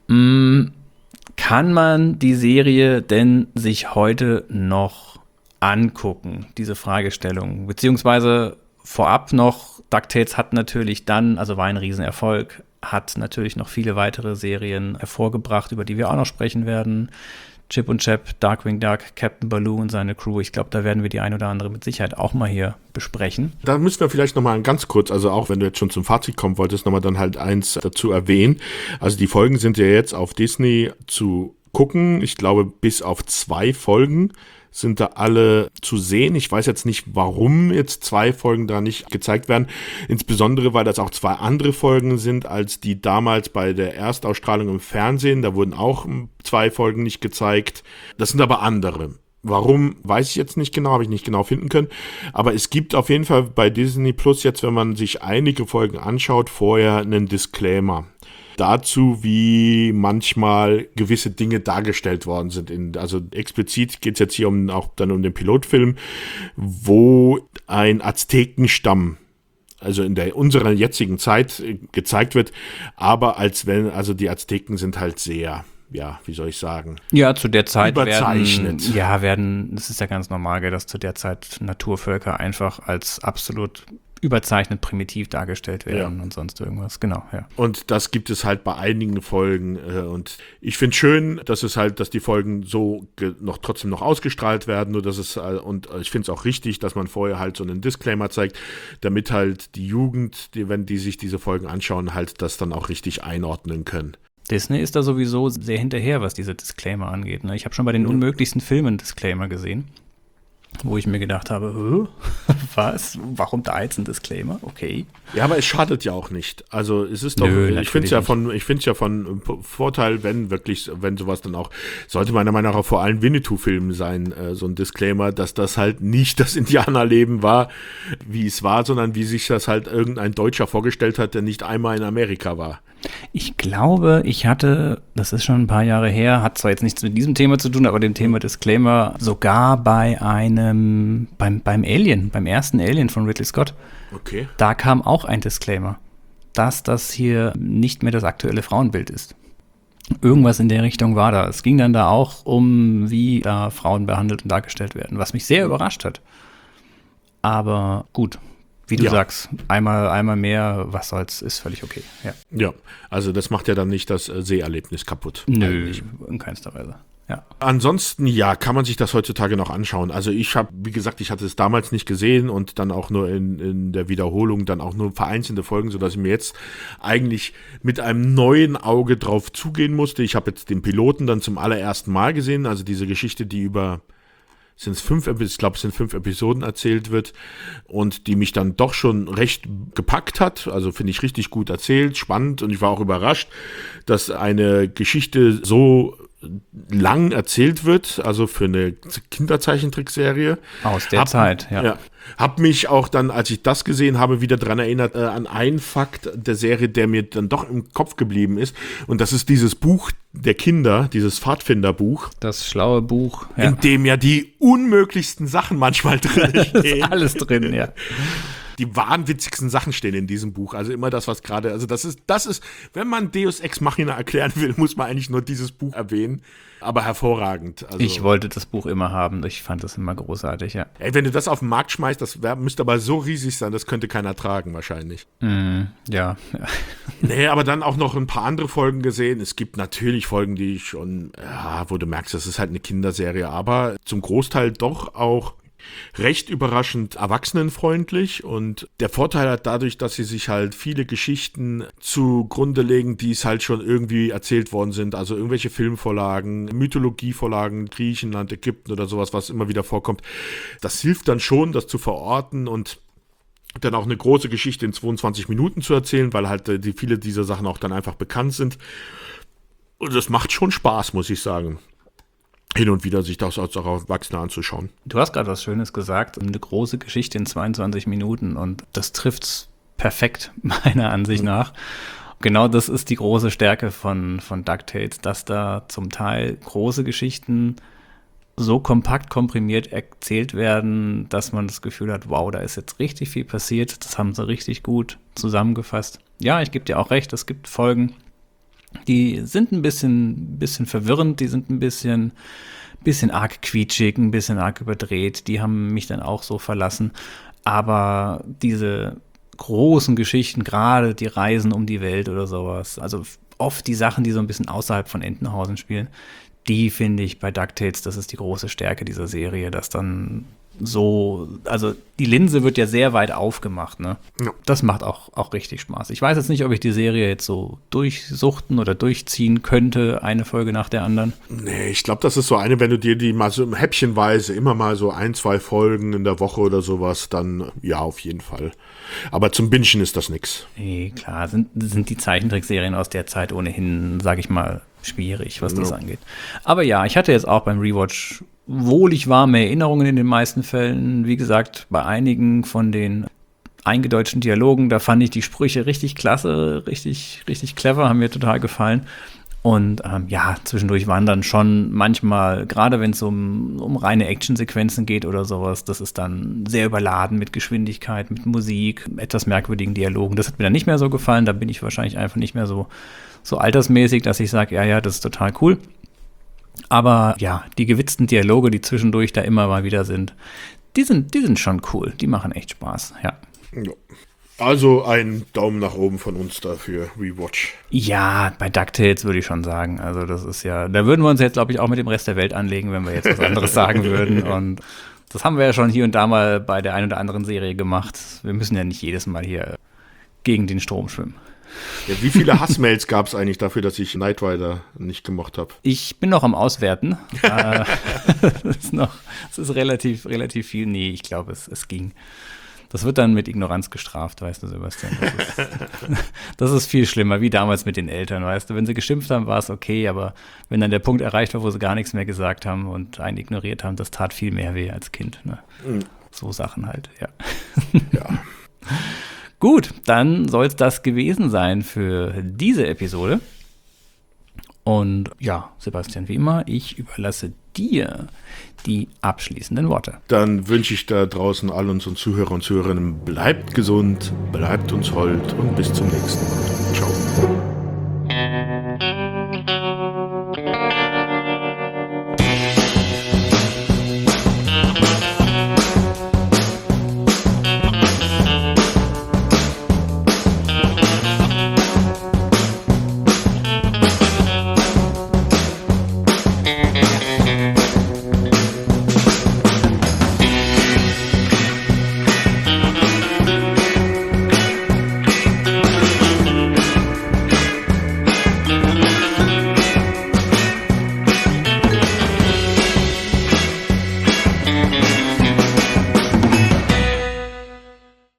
kann man die Serie denn sich heute noch angucken, diese Fragestellung? Beziehungsweise vorab noch, DuckTales hat natürlich dann, also war ein Riesenerfolg, hat natürlich noch viele weitere Serien hervorgebracht, über die wir auch noch sprechen werden. Chip und Chap, Darkwing Duck, Captain Baloo und seine Crew. Ich glaube, da werden wir die ein oder andere mit Sicherheit auch mal hier besprechen. Da müssen wir vielleicht nochmal ganz kurz, also auch wenn du jetzt schon zum Fazit kommen wolltest, nochmal dann halt eins dazu erwähnen. Also die Folgen sind ja jetzt auf Disney zu gucken. Ich glaube, bis auf 2 Folgen sind da alle zu sehen. Ich weiß jetzt nicht, warum jetzt 2 Folgen da nicht gezeigt werden. Insbesondere, weil das auch 2 andere Folgen sind, als die damals bei der Erstausstrahlung im Fernsehen. Da wurden auch 2 Folgen nicht gezeigt. Das sind aber andere. Warum, weiß ich jetzt nicht genau, habe ich nicht genau finden können. Aber es gibt auf jeden Fall bei Disney Plus jetzt, wenn man sich einige Folgen anschaut, vorher einen Disclaimer dazu, wie manchmal gewisse Dinge dargestellt worden sind. Also explizit geht es jetzt hier auch um den Pilotfilm, wo ein Aztekenstamm, also in unserer jetzigen Zeit gezeigt wird, aber also die Azteken sind halt sehr, ja, wie soll ich sagen? Ja, zu der Zeit überzeichnet. Das ist ja ganz normal, gell, dass zu der Zeit Naturvölker einfach als absolut überzeichnet primitiv dargestellt werden und sonst irgendwas, genau, ja. Und das gibt es halt bei einigen Folgen und ich finde schön, dass die Folgen so trotzdem noch ausgestrahlt werden, und ich finde es auch richtig, dass man vorher halt so einen Disclaimer zeigt, damit halt die Jugend, wenn die sich diese Folgen anschauen, halt das dann auch richtig einordnen können. Disney ist da sowieso sehr hinterher, was diese Disclaimer angeht, ne? Ich habe schon bei den unmöglichsten Filmen Disclaimer gesehen, wo ich mir gedacht habe, was? Warum da jetzt ein Disclaimer? Okay. Ja, aber es schadet ja auch nicht. Also es ist doch, ich finde es ja von Vorteil, wenn sowas dann auch, sollte meiner Meinung nach auch vor allem Winnetou-Filmen sein, so ein Disclaimer, dass das halt nicht das Indianerleben war, wie es war, sondern wie sich das halt irgendein Deutscher vorgestellt hat, der nicht einmal in Amerika war. Ich glaube, das ist schon ein paar Jahre her, hat zwar jetzt nichts mit diesem Thema zu tun, aber dem Thema Disclaimer sogar beim Alien, beim ersten Alien von Ridley Scott. Okay. Da kam auch ein Disclaimer, dass das hier nicht mehr das aktuelle Frauenbild ist. Irgendwas in der Richtung war da. Es ging dann da auch um, wie da Frauen behandelt und dargestellt werden, was mich sehr überrascht hat. Aber gut, wie du Ja. sagst, einmal mehr, was soll's, ist völlig okay. Ja. Ja, also das macht ja dann nicht das Seherlebnis kaputt. Nö, in keinster Weise. Ja. Ansonsten, ja, kann man sich das heutzutage noch anschauen. Also ich habe, wie gesagt, ich hatte es damals nicht gesehen und dann auch nur in der Wiederholung dann auch nur vereinzelte Folgen, sodass ich mir jetzt eigentlich mit einem neuen Auge drauf zugehen musste. Ich habe jetzt den Piloten dann zum allerersten Mal gesehen, also diese Geschichte, die über ich glaube, es sind 5 Episoden erzählt wird und die mich dann doch schon recht gepackt hat. Also finde ich richtig gut erzählt, spannend und ich war auch überrascht, dass eine Geschichte so lang erzählt wird, also für eine Kinderzeichentrickserie. Aus der Zeit, ja. Hab mich auch dann, als ich das gesehen habe, wieder dran erinnert an einen Fakt der Serie, der mir dann doch im Kopf geblieben ist. Und das ist dieses Buch der Kinder, dieses Pfadfinderbuch. Das schlaue Buch. Ja. In dem ja die unmöglichsten Sachen manchmal drin Ist stehen. alles drin, ja. Die wahnwitzigsten Sachen stehen in diesem Buch. Also immer das, was gerade, also das ist, wenn man Deus Ex Machina erklären will, muss man eigentlich nur dieses Buch erwähnen. Aber hervorragend. Also, Ich wollte das Buch immer haben. Ich fand das immer großartig, ja. ey, wenn du das auf den Markt schmeißt, müsste aber so riesig sein, das könnte keiner tragen wahrscheinlich. Ja. Nee, aber dann auch noch ein paar andere Folgen gesehen. Es gibt natürlich Folgen, die ich schon, wo du merkst, das ist halt eine Kinderserie, aber zum Großteil doch auch recht überraschend erwachsenenfreundlich und der Vorteil hat dadurch, dass sie sich halt viele Geschichten zugrunde legen, die es halt schon irgendwie erzählt worden sind, also irgendwelche Filmvorlagen, Mythologievorlagen, Griechenland, Ägypten oder sowas, was immer wieder vorkommt. Das hilft dann schon, das zu verorten und dann auch eine große Geschichte in 22 Minuten zu erzählen, weil halt viele dieser Sachen auch dann einfach bekannt sind. Und das macht schon Spaß, muss ich sagen. Hin und wieder sich das als auch Erwachsene anzuschauen. Du hast gerade was Schönes gesagt. Eine große Geschichte in 22 Minuten und das trifft's perfekt, meiner Ansicht nach. Genau das ist die große Stärke von DuckTales, dass da zum Teil große Geschichten so kompakt komprimiert erzählt werden, dass man das Gefühl hat, wow, da ist jetzt richtig viel passiert. Das haben sie richtig gut zusammengefasst. Ja, ich gebe dir auch recht, es gibt Folgen, die sind ein bisschen verwirrend, die sind ein bisschen arg quietschig, ein bisschen arg überdreht. Die haben mich dann auch so verlassen. Aber diese großen Geschichten, gerade die Reisen um die Welt oder sowas, also oft die Sachen, die so ein bisschen außerhalb von Entenhausen spielen, die finde ich bei DuckTales, das ist die große Stärke dieser Serie, dass dann so, also die Linse wird ja sehr weit aufgemacht, ne? Ja. Das macht auch richtig Spaß. Ich weiß jetzt nicht, ob ich die Serie jetzt so durchsuchten oder durchziehen könnte, eine Folge nach der anderen. Nee, ich glaube, das ist so eine, wenn du dir die mal so häppchenweise immer mal so 1, 2 Folgen in der Woche oder sowas, dann ja, auf jeden Fall. Aber zum Bingen ist das nix. Nee, klar, sind die Zeichentrickserien aus der Zeit ohnehin, sag ich mal, schwierig, was das angeht. Aber ja, ich hatte jetzt auch beim Rewatch wohlig warme Erinnerungen in den meisten Fällen. Wie gesagt, bei einigen von den eingedeutschten Dialogen, da fand ich die Sprüche richtig klasse, richtig clever, haben mir total gefallen. Und ja, zwischendurch waren dann schon manchmal, gerade wenn es um reine Actionsequenzen geht oder sowas, das ist dann sehr überladen mit Geschwindigkeit, mit Musik, etwas merkwürdigen Dialogen. Das hat mir dann nicht mehr so gefallen, da bin ich wahrscheinlich einfach nicht mehr so altersmäßig, dass ich sage, ja, das ist total cool. Aber ja, die gewitzten Dialoge, die zwischendurch da immer mal wieder sind, die sind schon cool. Die machen echt Spaß, ja. Ja. Also ein Daumen nach oben von uns dafür, Rewatch. Ja, bei DuckTales würde ich schon sagen. Also das ist ja, da würden wir uns jetzt, glaube ich, auch mit dem Rest der Welt anlegen, wenn wir jetzt was anderes sagen würden. Und das haben wir ja schon hier und da mal bei der einen oder anderen Serie gemacht. Wir müssen ja nicht jedes Mal hier gegen den Strom schwimmen. Ja, wie viele Hassmails gab es eigentlich dafür, dass ich Knight Rider nicht gemocht habe? Ich bin noch am Auswerten. Es ist relativ viel. Nee, ich glaube, es ging. Das wird dann mit Ignoranz gestraft, weißt du, Sebastian. Das ist viel schlimmer, wie damals mit den Eltern, weißt du. Wenn sie geschimpft haben, war es okay, aber wenn dann der Punkt erreicht war, wo sie gar nichts mehr gesagt haben und einen ignoriert haben, das tat viel mehr weh als Kind. Ne? So Sachen halt, ja. Ja. Gut, dann soll es das gewesen sein für diese Episode. Und ja, Sebastian, wie immer, ich überlasse dir die abschließenden Worte. Dann wünsche ich da draußen all unseren Zuhörer und Zuhörerinnen, bleibt gesund, bleibt uns hold und bis zum nächsten Mal. Ciao.